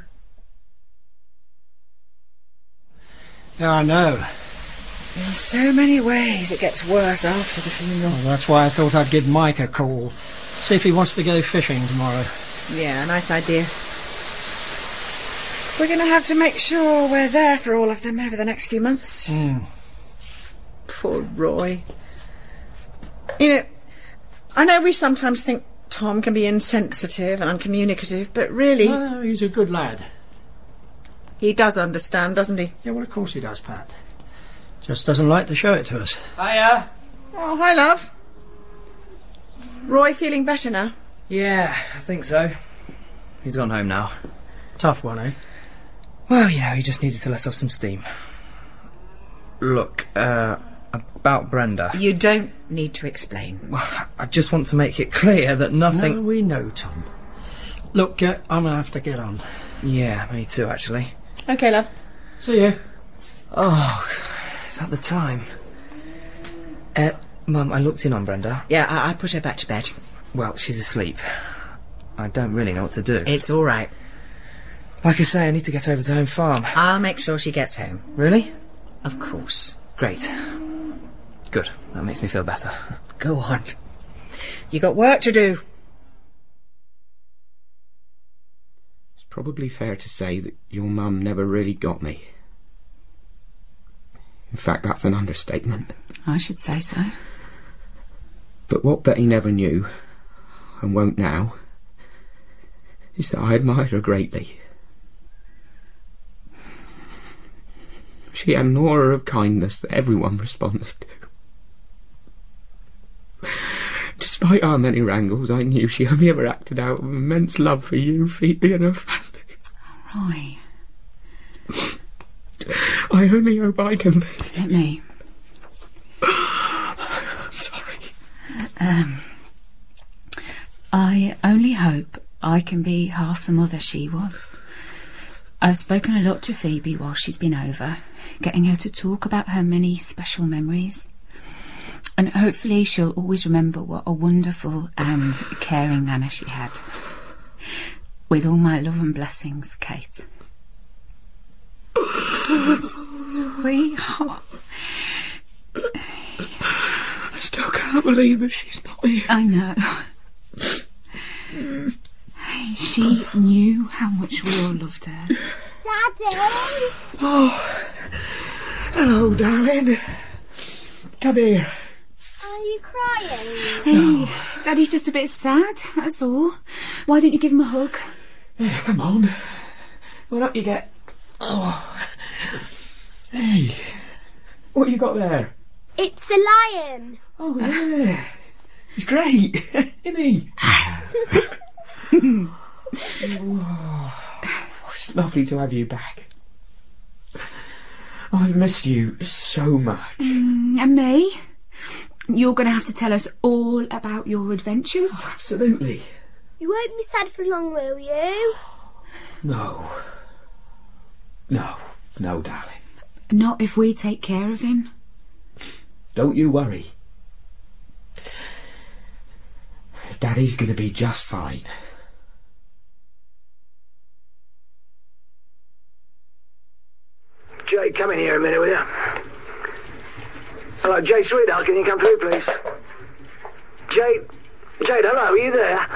Yeah, I know. In so many ways it gets worse after the funeral. Well, that's why I thought I'd give Mike a call. See if he wants to go fishing tomorrow. Yeah, nice idea. We're going to have to make sure we're there for all of them over the next few months. Mm. Poor Roy. You know, I know we sometimes think Tom can be insensitive and uncommunicative, but really... Oh, he's a good lad. He does understand, doesn't he? Yeah, well, of course he does, Pat. Just doesn't like to show it to us. Hiya. Oh, hi, love. Roy feeling better now? Yeah, I think so. He's gone home now. Tough one, eh? Well, you know, he just needed to let off some steam. Look, uh, about Brenda... You don't need to explain. Well, I just want to make it clear that nothing... No, we know, Tom. Look, uh, I'm going to have to get on. Yeah, me too, actually. OK, love. See you. Oh, is that the time? Uh, Mum, I looked in on Brenda. Yeah, I, I put her back to bed. Well, she's asleep. I don't really know what to do. It's all right. Like I say, I need to get over to Home Farm. I'll make sure she gets home. Really? Of course. Great. Good. That makes me feel better. Go on. You got work to do. It's probably fair to say that your mum never really got me. In fact, that's an understatement. I should say so. But what Betty never knew, and won't now, is that I admired her greatly. She had an aura of kindness that everyone responds to. Despite our many wrangles, I knew she only ever acted out of immense love for you, Phoebe, and her family. Roy. I only hope I can be. Let me. Sorry. Um, I only hope I can be half the mother she was. I've spoken a lot to Phoebe while she's been over, getting her to talk about her many special memories. And hopefully she'll always remember what a wonderful and caring Nana she had. With all my love and blessings, Kate. Oh, sweetheart. I still can't believe that she's not here. I know. She knew how much we all loved her. Daddy! Oh, hello, darling. Come here. Are you crying? Hey, no. Daddy's just a bit sad, that's all. Why don't you give him a hug? Yeah, come on. Well, up you get. Oh. Hey, what you got there? It's a lion. Oh, yeah. He's great, isn't he? Oh, it's lovely to have you back. I've missed you so much. Mm, and me? You're going to have to tell us all about your adventures. Oh, absolutely. You won't be sad for long, will you? No. No. No, darling. Not if we take care of him. Don't you worry. Daddy's going to be just fine. Jade, come in here a minute, will you? Hello, Jade, sweetheart, can you come through, please? Jade, Jade, hello, are you there?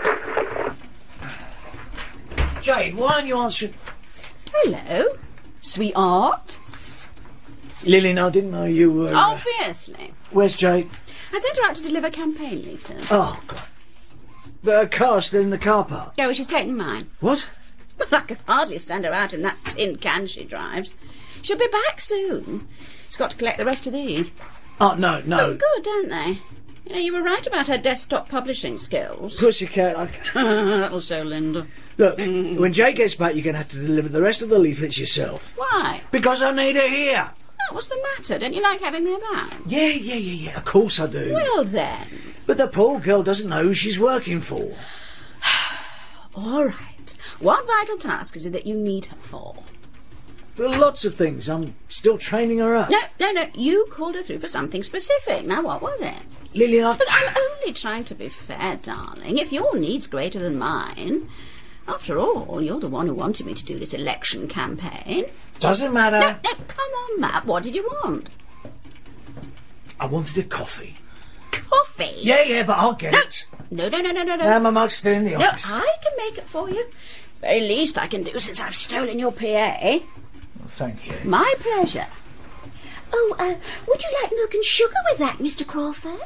Jade, why aren't you answering? Hello, sweetheart. Lillian, I didn't know you were... uh, Obviously. Where's Jade? I sent her out to deliver campaign leaflets. Oh, God. The car's still in the car park. Oh, she's taken mine. What? Well, I could hardly send her out in that tin can she drives. She'll be back soon. She's got to collect the rest of these. Oh, no, no. Oh, good, don't they? You know, you were right about her desktop publishing skills. Pussycat, I... That'll show Linda. Look, when Jade gets back, you're going to have to deliver the rest of the leaflets yourself. Why? Because I need her here. Oh, what's the matter? Don't you like having me about? Yeah, yeah, yeah, yeah, of course I do. Well, then. But the poor girl doesn't know who she's working for. All right. What vital task is it that you need her for? There are lots of things. I'm still training her up. No, no, no. You called her through for something specific. Now, what was it? Lillian, I... Look, I'm only trying to be fair, darling. If your need's greater than mine... After all, you're the one who wanted me to do this election campaign. Doesn't matter. No, no, come on, Matt. What did you want? I wanted a coffee. Coffee? Yeah, yeah, but I'll get no. it. No, no, no, no, no, no. Now my mug's still in the no, office. I can make it for you. It's the very least I can do since I've stolen your P A. Well, thank you. My pleasure. Oh, uh, would you like milk and sugar with that, Mister Crawford?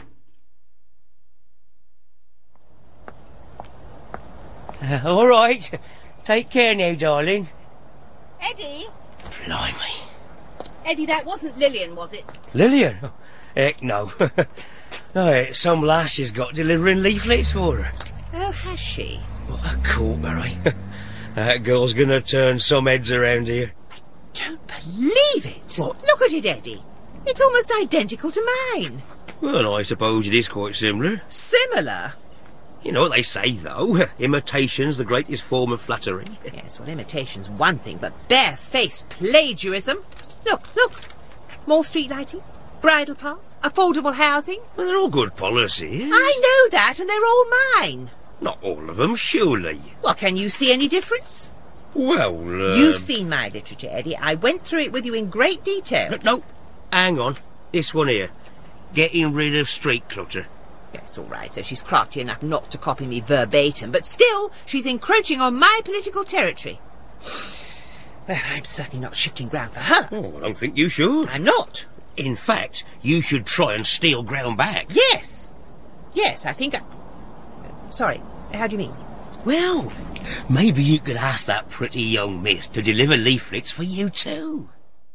Uh, all right. Take care now, darling. Eddie? Blimey. Eddie, that wasn't Lillian, was it? Lillian? Oh, heck no. No, some lass has got delivering leaflets for her. Oh, has she? What a corker, eh? That girl's gonna turn some heads around here. Don't believe it. What? Look at it, Eddie. It's almost identical to mine. Well, I suppose it is quite similar. Similar? You know what they say, though. Imitation's the greatest form of flattery. Yes, well, imitation's one thing, but barefaced plagiarism. Look, look. More street lighting, bridle paths, affordable housing. Well, they're all good policies. I know that, and they're all mine. Not all of them, surely. Well, can you see any difference? Well, uh... You've seen my literature, Eddie. I went through it with you in great detail. No, no. Hang on. This one here. Getting rid of street clutter. Yes, all right, so she's crafty enough not to copy me verbatim, but still, she's encroaching on my political territory. Well, I'm certainly not shifting ground for her. Oh, I don't think you should. I'm not. In fact, you should try and steal ground back. Yes. Yes, I think I... Sorry, how do you mean? Well, maybe you could ask that pretty young miss to deliver leaflets for you too.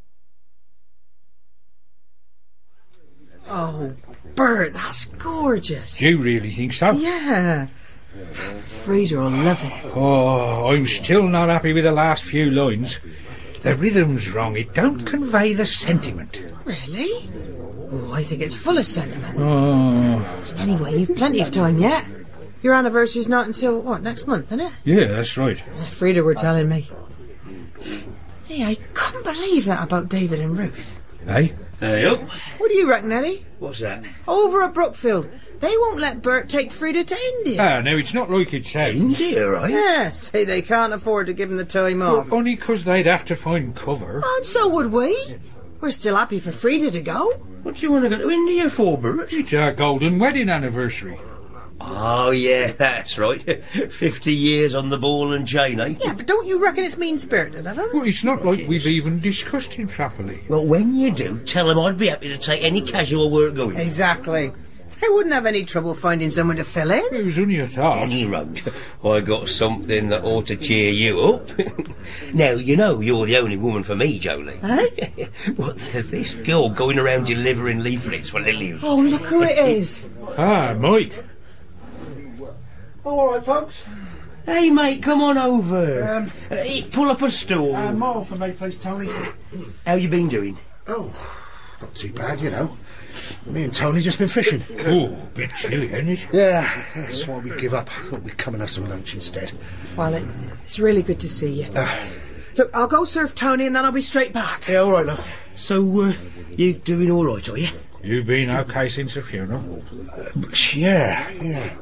Oh, Bert, that's gorgeous. Do you really think so? Yeah. Fraser will love it. Oh, I'm still not happy with the last few lines. The rhythm's wrong. It don't convey the sentiment. Really? Oh, I think it's full of sentiment. Oh. Anyway, you've plenty of time yet. Your anniversary's not until, what, next month, isn't it? Yeah, that's right. Yeah, Frida were telling me. Hey, I couldn't believe that about David and Ruth. Hey? Hey up. What do you reckon, Eddie? What's that? Over at Brookfield, they won't let Bert take Frida to India. Ah, no, it's not like it sounds. India, right? Yeah, say they can't afford to give him the time off. Well, only 'cause they'd have to find cover. And so would we. We're still happy for Frida to go. What do you want to go to India for, Bert? It's our golden wedding anniversary. Oh, yeah, that's right. Fifty years on the ball and chain, eh? Yeah, but don't you reckon it's mean-spirited of him? Well, it's not like we've even discussed it properly. Well, when you do, tell them I'd be happy to take any casual work going. Exactly. They wouldn't have any trouble finding someone to fill in. It was only a thought. Any road. I got something that ought to cheer you up. Now, you know you're the only woman for me, Jolie. Eh? Well, there's this girl going around delivering leaflets for Lillian. Oh, look who it is. Ah, Mike. Oh, all right, folks. Hey, mate, come on over. Um, uh, pull up a stool. Uh, more for me, please, Tony. How you been doing? Oh, not too bad, you know. Me and Tony just been fishing. Oh, bit chilly, ain't it? Yeah, that's why we give up. I thought we'd come and have some lunch instead. Well, it, it's really good to see you. Uh, Look, I'll go serve Tony and then I'll be straight back. Yeah, all right, love. So, uh, you doing all right, are you? You been okay since the funeral? Uh, yeah, yeah.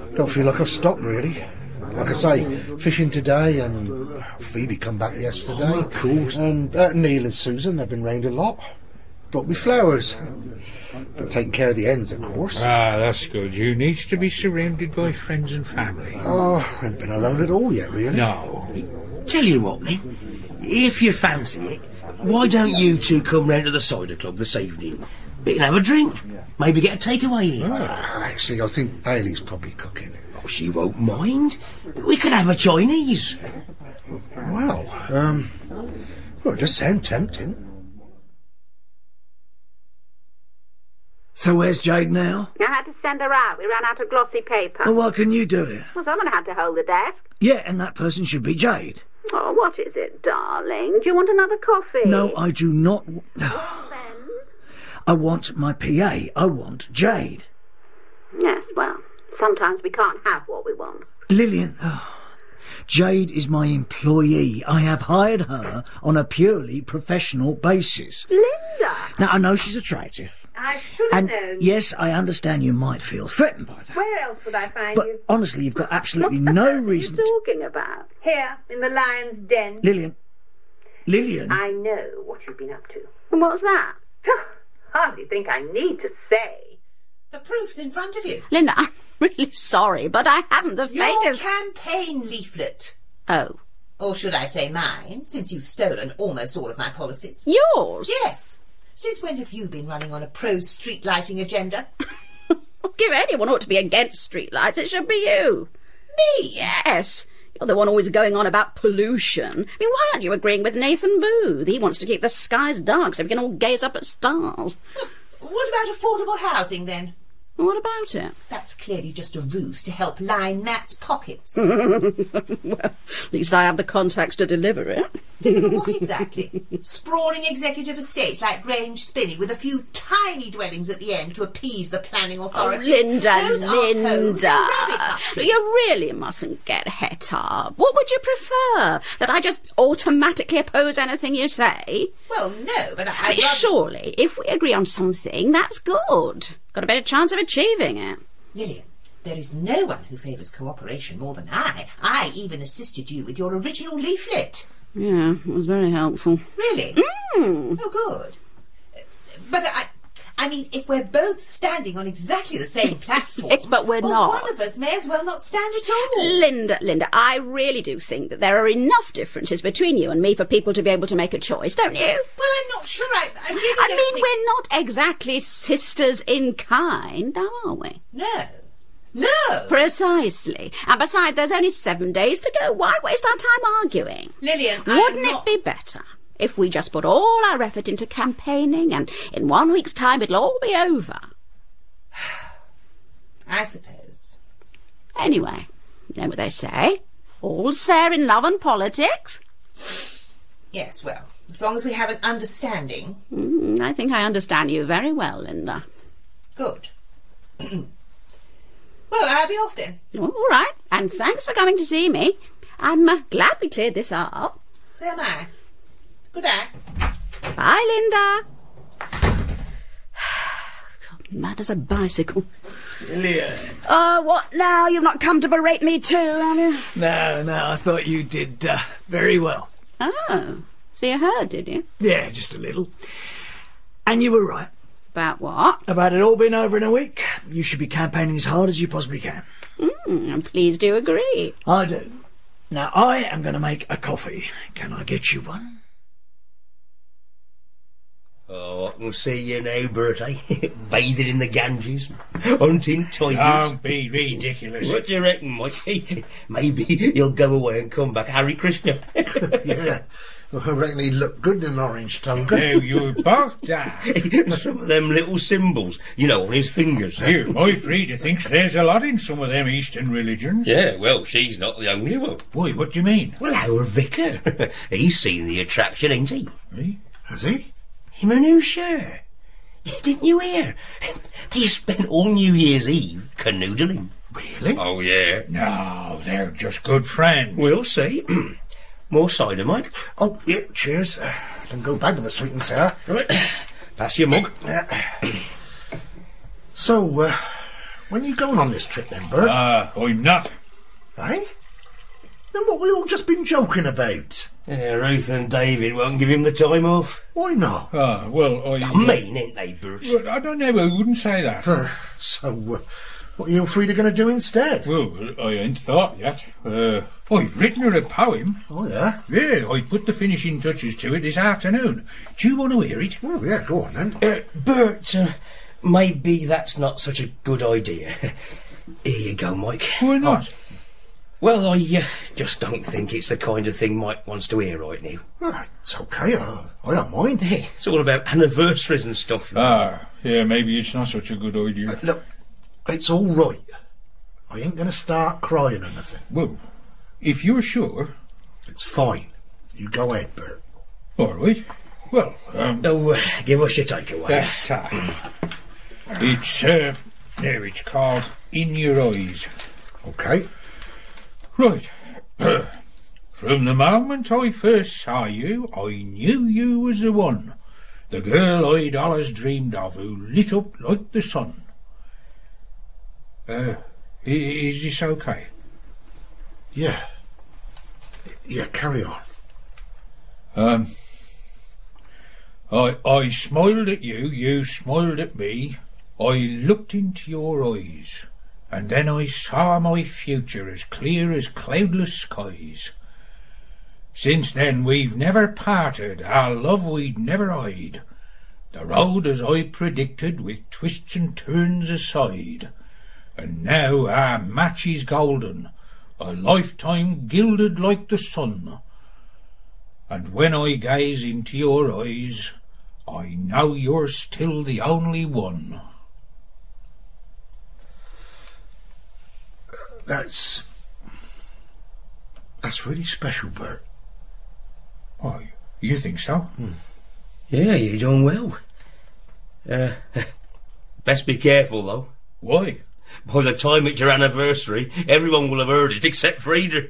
Don't feel like I've stopped, really. Like I say, fishing today, and Phoebe come back yesterday. Oh, of course. And uh, Neil and Susan, they've been round a lot. Brought me flowers. Been taking care of the hens, of course. Ah, that's good. You needs to be surrounded by friends and family. Oh, I haven't been alone at all yet, really. No. Tell you what, then. If you fancy it, why don't you two come round to the cider club this evening? We can have a drink. Maybe get a takeaway in. Oh, actually, I think Ailey's probably cooking. Oh, she won't mind. We could have a Chinese. Well, um... Well, it does sound tempting. So where's Jade now? I had to send her out. We ran out of glossy paper. Well, why can you do it? Well, someone had to hold the desk. Yeah, and that person should be Jade. Oh, what is it, darling? Do you want another coffee? No, I do not. Well, then. I want my P A. I want Jade. Yes, well, sometimes we can't have what we want. Lillian, oh, Jade is my employee. I have hired her on a purely professional basis. Linda! Now, I know she's attractive. I should have And known. yes, I understand you might feel threatened by that. Where else would I find But you? honestly, you've got absolutely no reason What are to... you talking about? Here, in the lion's den. Lillian. Lillian. I know what you've been up to. And what's that? Hardly think I need to say. The proof's in front of you. Linda, I'm really sorry, but I haven't the Your faintest... campaign leaflet. Oh. Or should I say mine, since you've stolen almost all of my policies. Yours? Yes. Since when have you been running on a pro-street lighting agenda? Give anyone ought to be against streetlights, it should be you. Me? Yes. You're the one always going on about pollution. I mean, why aren't you agreeing with Nathan Booth? He wants to keep the skies dark so we can all gaze up at stars. What about affordable housing, then? What about it? That's clearly just a ruse to help line Matt's pockets. Well, at least I have the contacts to deliver it. Deliver what exactly? Sprawling executive estates like Grange Spinney with a few tiny dwellings at the end to appease the planning authorities. Oh, Linda, Those aren't homes, Linda. they're rabbit hutches. You really mustn't get het up. What would you prefer? That I just automatically oppose anything you say? Well, no, but I... I mean, surely, if we agree on something, that's good. Got a better chance of achieving it. Lillian, there is no one who favours cooperation more than I. I even assisted you with your original leaflet. Yeah, it was very helpful. Really? Mm. Oh, good. But I... I mean, if we're both standing on exactly the same platform... Yes, but we're well, not. one of us may as well not stand at all. Linda, Linda, I really do think that there are enough differences between you and me for people to be able to make a choice, don't you? Well, I'm not sure. I, I really I don't mean, think... we're not exactly sisters in kind, now are we? No. No! Precisely. And besides, there's only seven days to go. Why waste our time arguing? Lillian, Wouldn't I'm it not... be better if we just put all our effort into campaigning and in one week's time it'll all be over? I suppose. Anyway, you know what they say? All's fair in love and politics. Yes, well, as long as we have an understanding. Mm, I think I understand you very well, Linda. Good. Well, I'll be off then. All right, and thanks for coming to see me. I'm uh, glad we cleared this up. So am I. Good night. Bye, Linda. God, mad as a bicycle. Lillian. Oh, what now? You've not come to berate me too, have you? No, no, I thought you did uh, very well. Oh, so you heard, did you? Yeah, just a little. And you were right. About what? About it all being over in a week. You should be campaigning as hard as you possibly can. Mm, I'm pleased you agree. I do. Now, I am going to make a coffee. Can I get you one? Oh, I can see you now, Bertie. Bathing in the Ganges, hunting tigers. Don't be ridiculous. What do you reckon, Mike? Maybe he'll go away and come back Harry Krishna. Yeah, well, I reckon he'd look good in an orange toga. No, you'll both die. Some of them little symbols, you know, on his fingers. Here, my Frida thinks there's a lot in some of them Eastern religions. Yeah, well, she's not the only one. Why, what do you mean? Well, our vicar. He's seen the attraction, ain't he? Me? Has he? Him and who, sure? Didn't you hear? They spent all New Year's Eve canoodling. Really? Oh, yeah. No, they're just good friends. We'll see. More cider, Mike? Oh, yeah, cheers. Uh, then go back to the sweet and sour. Right. Pass your mug. Yeah. So, uh, When you going on this trip then, Bert? Ah, uh, I'm not. Eh? Then what we all just been joking about? Yeah, Ruth and David won't give him the time off. Why not? Ah, well, I... I mean, ain't they, Bert? Well, I don't know, I wouldn't say that. So, uh, what are you and Frida going to do instead? Well, I ain't thought yet. Uh, I've written her a poem. Oh, yeah? Yeah, I put the finishing touches to it this afternoon. Do you want to hear it? Oh, yeah, go on then. Uh, Bert, uh, maybe that's not such a good idea. Here you go, Mike. Why not? Oh. Well, I uh, just don't think it's the kind of thing Mike wants to hear right now. Well, it's okay, uh, I don't mind. It's all about anniversaries and stuff. Ah, yeah, maybe it's not such a good idea. Uh, look, it's all right. I ain't going to start crying or nothing. Well, if you're sure... It's fine. You go ahead, Bert. All right. Well, um... No, uh, give us your takeaway. That, uh, it's, uh... There, it's called In Your Eyes. Okay. Right. From the moment I first saw you, I knew you was the one. The girl I'd always dreamed of, who lit up like the sun. Uh, i- is this okay? Yeah. Yeah, carry on. Um, I, I smiled at you, you smiled at me. I looked into your eyes, and then I saw my future as clear as cloudless skies. Since then we've never parted, our love we'd never hide. The road as I predicted, with twists and turns aside. And now our match is golden, a lifetime gilded like the sun. And when I gaze into your eyes, I know you're still the only one. That's... That's really special, Bert. Why, you think so? Hmm. Yeah, you're doing well. Uh, best be careful, though. Why? By the time it's your anniversary, everyone will have heard it, except Frida.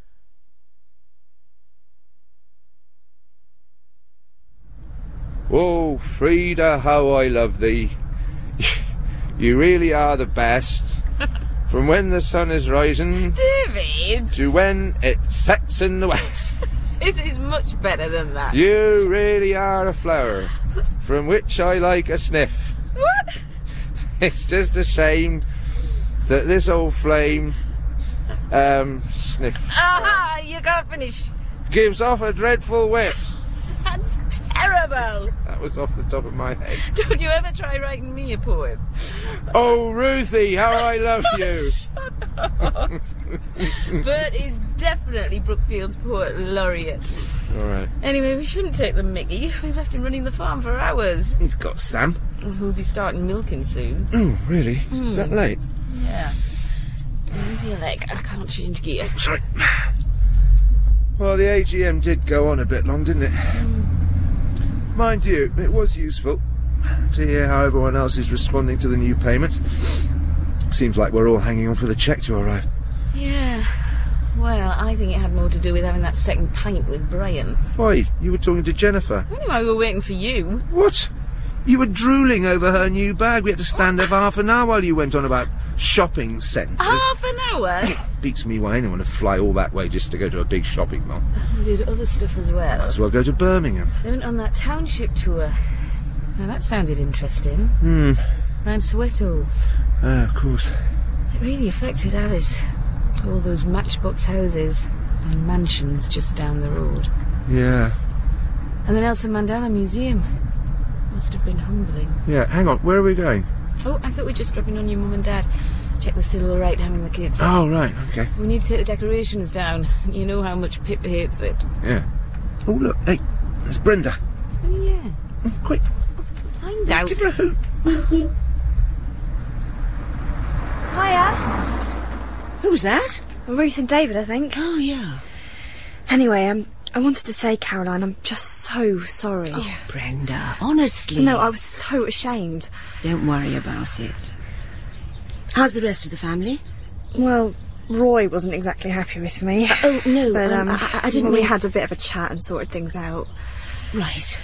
Oh, Frida, how I love thee. You really are the best. From when the sun is rising David! to when it sets in the west. It is much better than that. You really are a flower, from which I like a sniff. What? It's just a shame that this old flame, um, sniff, Aha! You can't finish. gives off a dreadful whiff. That's terrible. That was off the top of my head. Don't you ever try writing me a poem. Oh, Ruthie, how I love you. Bert is definitely Brookfield's poet laureate. All right. Anyway, we shouldn't take the mickey. We've left him running the farm for hours. He's got Sam. We'll be starting milking soon. Oh, really? Mm. Is that late? Yeah. Move your leg. I can't change gear. Sorry. Well, the A G M did go on a bit long, didn't it? Mm. Mind you, it was useful to hear how everyone else is responding to the new payment. Seems like we're all hanging on for the cheque to arrive. Yeah. Well, I think it had more to do with having that second pint with Brian. Why? You were talking to Jennifer. Anyway, we were waiting for you. What? You were drooling over her new bag. We had to stand there for half an hour while you went on about shopping centres. Half an hour? Beats me why anyone would fly all that way just to go to a big shopping mall. They did other stuff as well. Might as well go to Birmingham. They went on that township tour. Now, that sounded interesting. Hmm. Round Soweto. Ah, of course. It really affected Alice. All those matchbox houses and mansions just down the road. Yeah. And the Nelson Mandela Museum. Must have been humbling. Yeah, hang on. Where are we going? Oh, I thought we'd just drop in on your mum and dad. Check they're still all right having the kids. Oh, right, okay. We need to take the decorations down. You know how much Pip hates it. Yeah. Oh, look, hey, there's Brenda. Oh, yeah. Oh, quick. Find out. Give her a hoot. Hiya. Who's that? Ruth and David, I think. Oh, yeah. Anyway, um, I wanted to say, Caroline, I'm just so sorry. Oh, Brenda, honestly. No, I was so ashamed. Don't worry about it. How's the rest of the family? Well, Roy wasn't exactly happy with me. Uh, oh, no, but, um, um, I, I didn't well, we mean... had a bit of a chat and sorted things out. Right.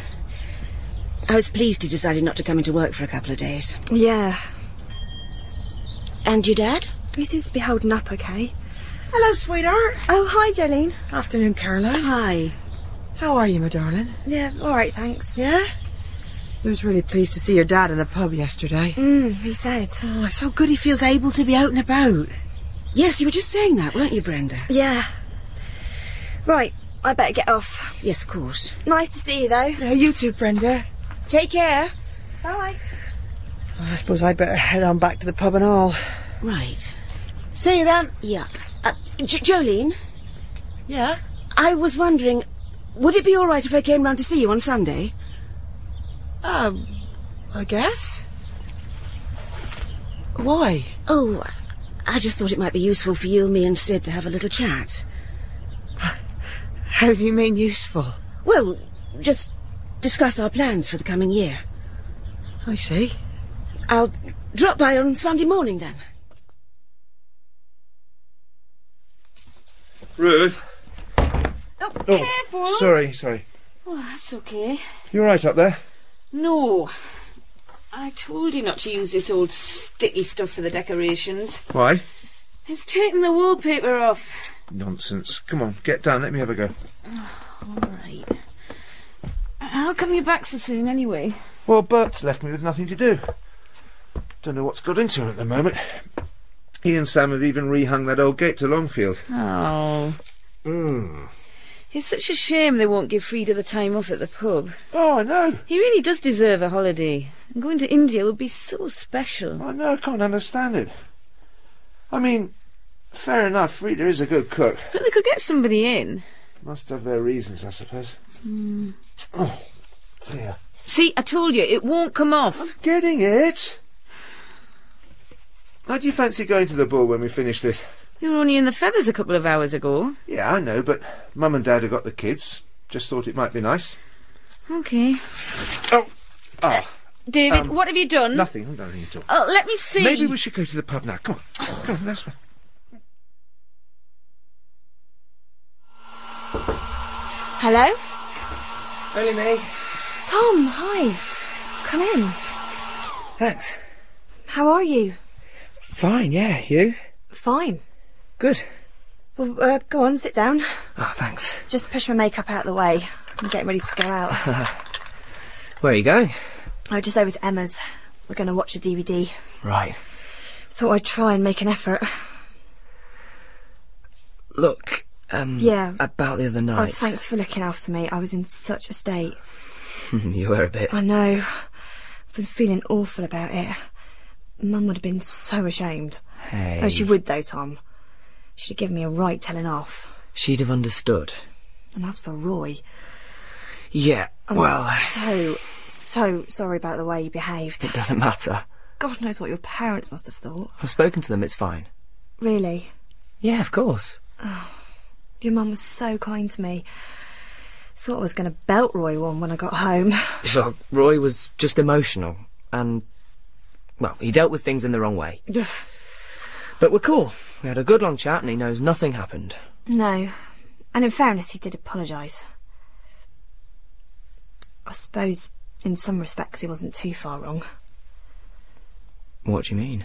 I was pleased he decided not to come into work for a couple of days. Yeah. And your dad? He seems to be holding up okay. Hello, sweetheart. Oh, hi, Jolene. Afternoon, Caroline. Hi. How are you, my darling? Yeah, all right, thanks. Yeah? I was really pleased to see your dad in the pub yesterday. Mm, he said. Oh, it's so good he feels able to be out and about. Yes, you were just saying that, weren't you, Brenda? Yeah. Right, I better get off. Yes, of course. Nice to see you, though. Yeah, you too, Brenda. Take care. Bye. I suppose I'd better head on back to the pub and all. Right. See you then. Yeah. Uh, J- Jolene? Yeah? I was wondering, would it be all right if I came round to see you on Sunday? Um, I guess. Why? Oh, I just thought it might be useful for you, me and Sid to have a little chat. How do you mean useful? Well, just discuss our plans for the coming year. I see. I'll drop by on Sunday morning, then. Ruth? Oh, careful. Sorry, sorry. Oh, that's okay. You all right up there? No. I told you not to use this old sticky stuff for the decorations. Why? It's taking the wallpaper off. Nonsense. Come on, get down. Let me have a go. Oh, all right. How come you're back so soon, anyway? Well, Bert's left me with nothing to do. Don't know what's got into him at the moment. He and Sam have even rehung that old gate to Longfield. Oh. Mm. It's such a shame they won't give Frida the time off at the pub. Oh, I know. He really does deserve a holiday. And going to India would be so special. I know, I can't understand it. I mean, fair enough, Frida is a good cook. But they could get somebody in. Must have their reasons, I suppose. Mm. Oh, dear. See, I told you, it won't come off. I'm getting it. How do you fancy going to the ball when we finish this? We were only in the feathers a couple of hours ago. Yeah, I know, but Mum and Dad have got the kids. Just thought it might be nice. Okay. Oh, ah. David, um, what have you done? Nothing, I haven't done anything at all. Oh, let me see. Maybe we should go to the pub now. Come on. Come on, that's fine. Hello? Only me. Tom, hi. Come in. Thanks. How are you? Fine, yeah. You? Fine. Good. Well, uh, go on, sit down. Oh, thanks. Just push my makeup out of the way. I'm getting ready to go out. Where are you going? Oh, just over to Emma's. We're going to watch a D V D. Right. Thought I'd try and make an effort. Look, um... Yeah. about the other Oh, night. thanks for looking after me. I was in such a state. You were a bit. I know. I've been feeling awful about it. Mum would have been so ashamed. Hey. Oh, she would, though, Tom. She'd have given me a right telling off. She'd have understood. And as for Roy... Yeah, I'm well... so, so sorry about the way you behaved. It doesn't matter. God knows what your parents must have thought. I've spoken to them, it's fine. Really? Yeah, of course. Oh, your mum was so kind to me. Thought I was going to belt Roy one when I got home. Look, Roy was just emotional, and... well, he dealt with things in the wrong way. But we're cool. We had a good long chat and he knows nothing happened. No. And in fairness, he did apologise. I suppose, in some respects, he wasn't too far wrong. What do you mean?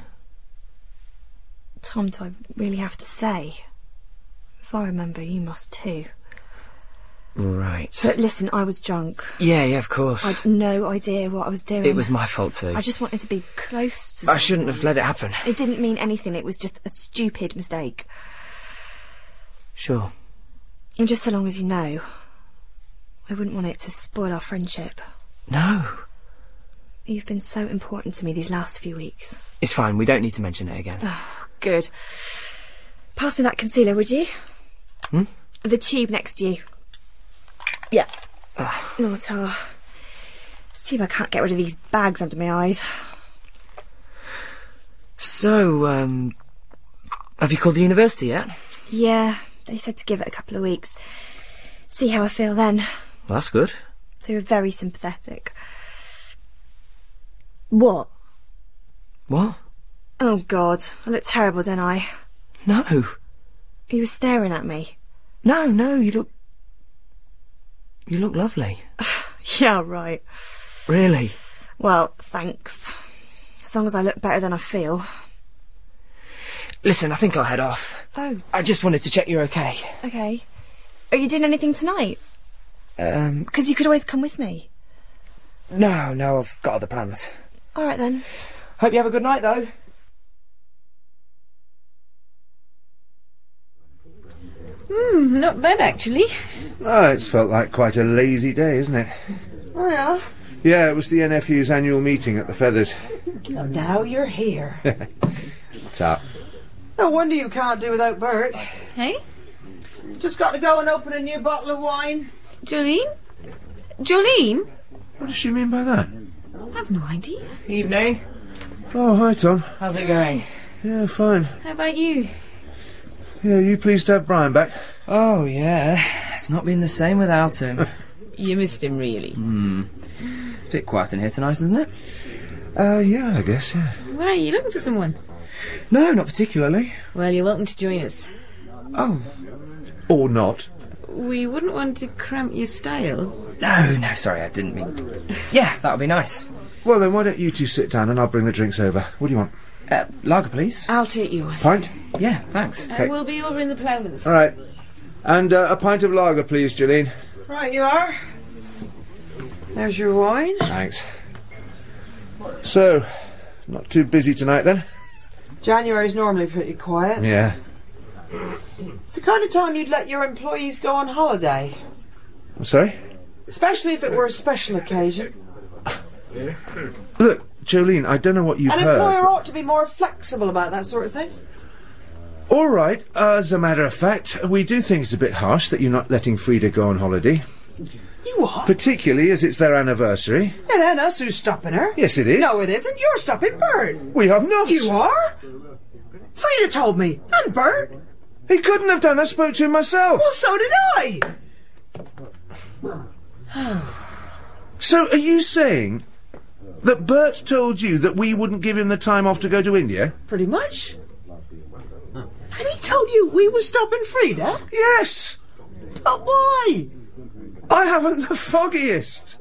Tom, do I really have to say? If I remember, you must too. Right. But listen, I was drunk. Yeah, yeah, of course. I'd no idea what I was doing. It was my fault too. I just wanted to be close to I someone. shouldn't have let it happen. It didn't mean anything. It was just a stupid mistake. Sure. And just so long as you know, I wouldn't want it to spoil our friendship. No. You've been so important to me these last few weeks. It's fine, we don't need to mention it again. Oh, good. Pass me that concealer, would you? Hmm? The tube next to you. Yeah. Ah. No, Tar. See if I can't get rid of these bags under my eyes. So, um... have you called the university yet? Yeah, they said to give it a couple of weeks. See how I feel then. Well, that's good. They were very sympathetic. What? What? Oh, God. I look terrible, don't I? No. You were staring at me. No, no, you look... You look lovely. Yeah, right. Really? Well, thanks. As long as I look better than I feel. Listen, I think I'll head off. Oh. I just wanted to check you're okay. Okay. Are you doing anything tonight? Um... Because you could always come with me. No, no, I've got other plans. All right, then. Hope you have a good night, though. Hmm, not bad, actually. Oh, it's felt like quite a lazy day, isn't it? Oh, yeah? Yeah, it was the N F U's annual meeting at the Feathers. Oh, now you're here. What's up? No wonder you can't do without Bert. Hey? Just got to go and open a new bottle of wine. Jolene? Jolene? What does she mean by that? I've no idea. Evening. Oh, hi, Tom. How's it going? Yeah, fine. How about you? Yeah, you pleased to have Brian back? Oh, yeah. It's not been the same without him. You missed him, really? Hmm. It's a bit quiet in here tonight, isn't it? Uh, yeah, I guess, yeah. Why, are you looking for someone? No, not particularly. Well, you're welcome to join us. Oh. Or not. We wouldn't want to cramp your style. No, no, sorry, I didn't mean... Yeah, that'll be nice. Well, then why don't you two sit down and I'll bring the drinks over. What do you want? Uh, lager, please. I'll take yours. Pint? Yeah, thanks. And we'll be over in the Ploughmans. All right. And uh, a pint of lager, please, Jolene. Right, you are. There's your wine. Thanks. So, not too busy tonight, then? January's normally pretty quiet. Yeah. It's the kind of time you'd let your employees go on holiday. I'm sorry? Especially if it were a special occasion. Look, Jolene, I don't know what you've An heard. employer but- ought to be more flexible about that sort of thing. All right, uh, as a matter of fact, we do think it's a bit harsh that you're not letting Frida go on holiday. You are? Particularly as it's their anniversary. It ain't us who's stopping her. Yes, it is. No, it isn't. You're stopping Bert. We have not. You are? Frida told me. And Bert. He couldn't have done. I spoke to him myself. Well, so did I. So, are you saying that Bert told you that we wouldn't give him the time off to go to India? Pretty much. And he told you we were stopping Frida? Yes. But why? I haven't the foggiest.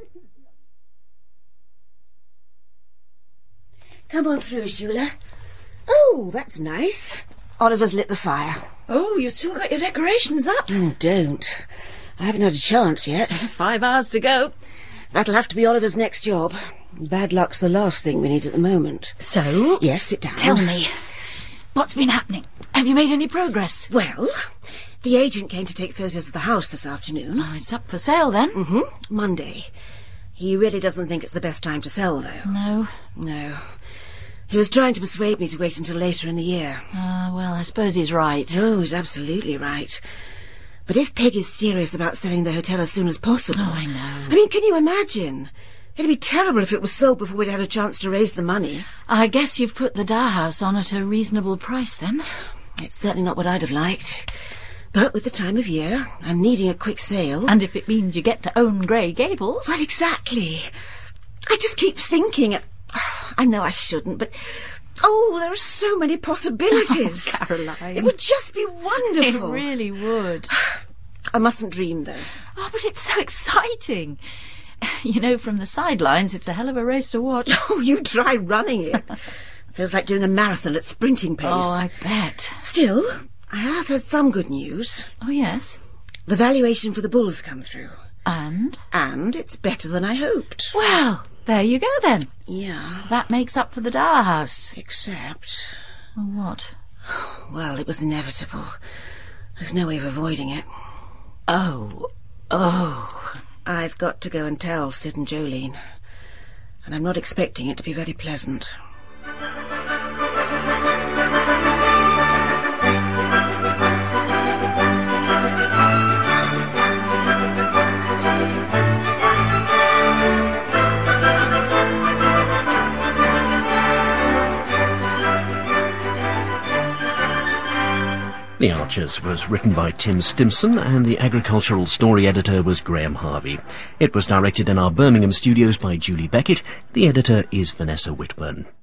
Come on through, Shula. Oh, that's nice. Oliver's lit the fire. Oh, you've still got your decorations up. Oh, don't. I haven't had a chance yet. Five hours to go. That'll have to be Oliver's next job. Bad luck's the last thing we need at the moment. So? Yes, sit down. Tell me, what's been happening? Have you made any progress? Well, the agent came to take photos of the house this afternoon. Oh, it's up for sale then? Mm-hmm. Monday. He really doesn't think it's the best time to sell, though. No. No. He was trying to persuade me to wait until later in the year. Ah, uh, well, I suppose he's right. Oh, he's absolutely right. But if Peg is serious about selling the hotel as soon as possible... Oh, I know. I mean, can you imagine? It'd be terrible if it was sold before we'd had a chance to raise the money. I guess you've put the Dar House on at a reasonable price, then? It's certainly not what I'd have liked. But with the time of year, and needing a quick sale... And if it means you get to own Grey Gables... Well, exactly. I just keep thinking... I know I shouldn't, but... Oh, there are so many possibilities. Oh, Caroline. It would just be wonderful. It really would. I mustn't dream, though. Oh, but it's so exciting. You know, from the sidelines, it's a hell of a race to watch. Oh, you try running it. Feels like doing a marathon at sprinting pace. Oh, I bet. Still, I have had some good news. Oh, yes? The valuation for the bull's come through. And? And it's better than I hoped. Well, there you go, then. Yeah. That makes up for the Dar House. Except... Well, what? Well, it was inevitable. There's no way of avoiding it. Oh. Oh. I've got to go and tell Sid and Jolene. And I'm not expecting it to be very pleasant. The Archers was written by Tim Stimson and the agricultural story editor was Graham Harvey. It was directed in our Birmingham studios by Julie Beckett. The editor is Vanessa Whitburn.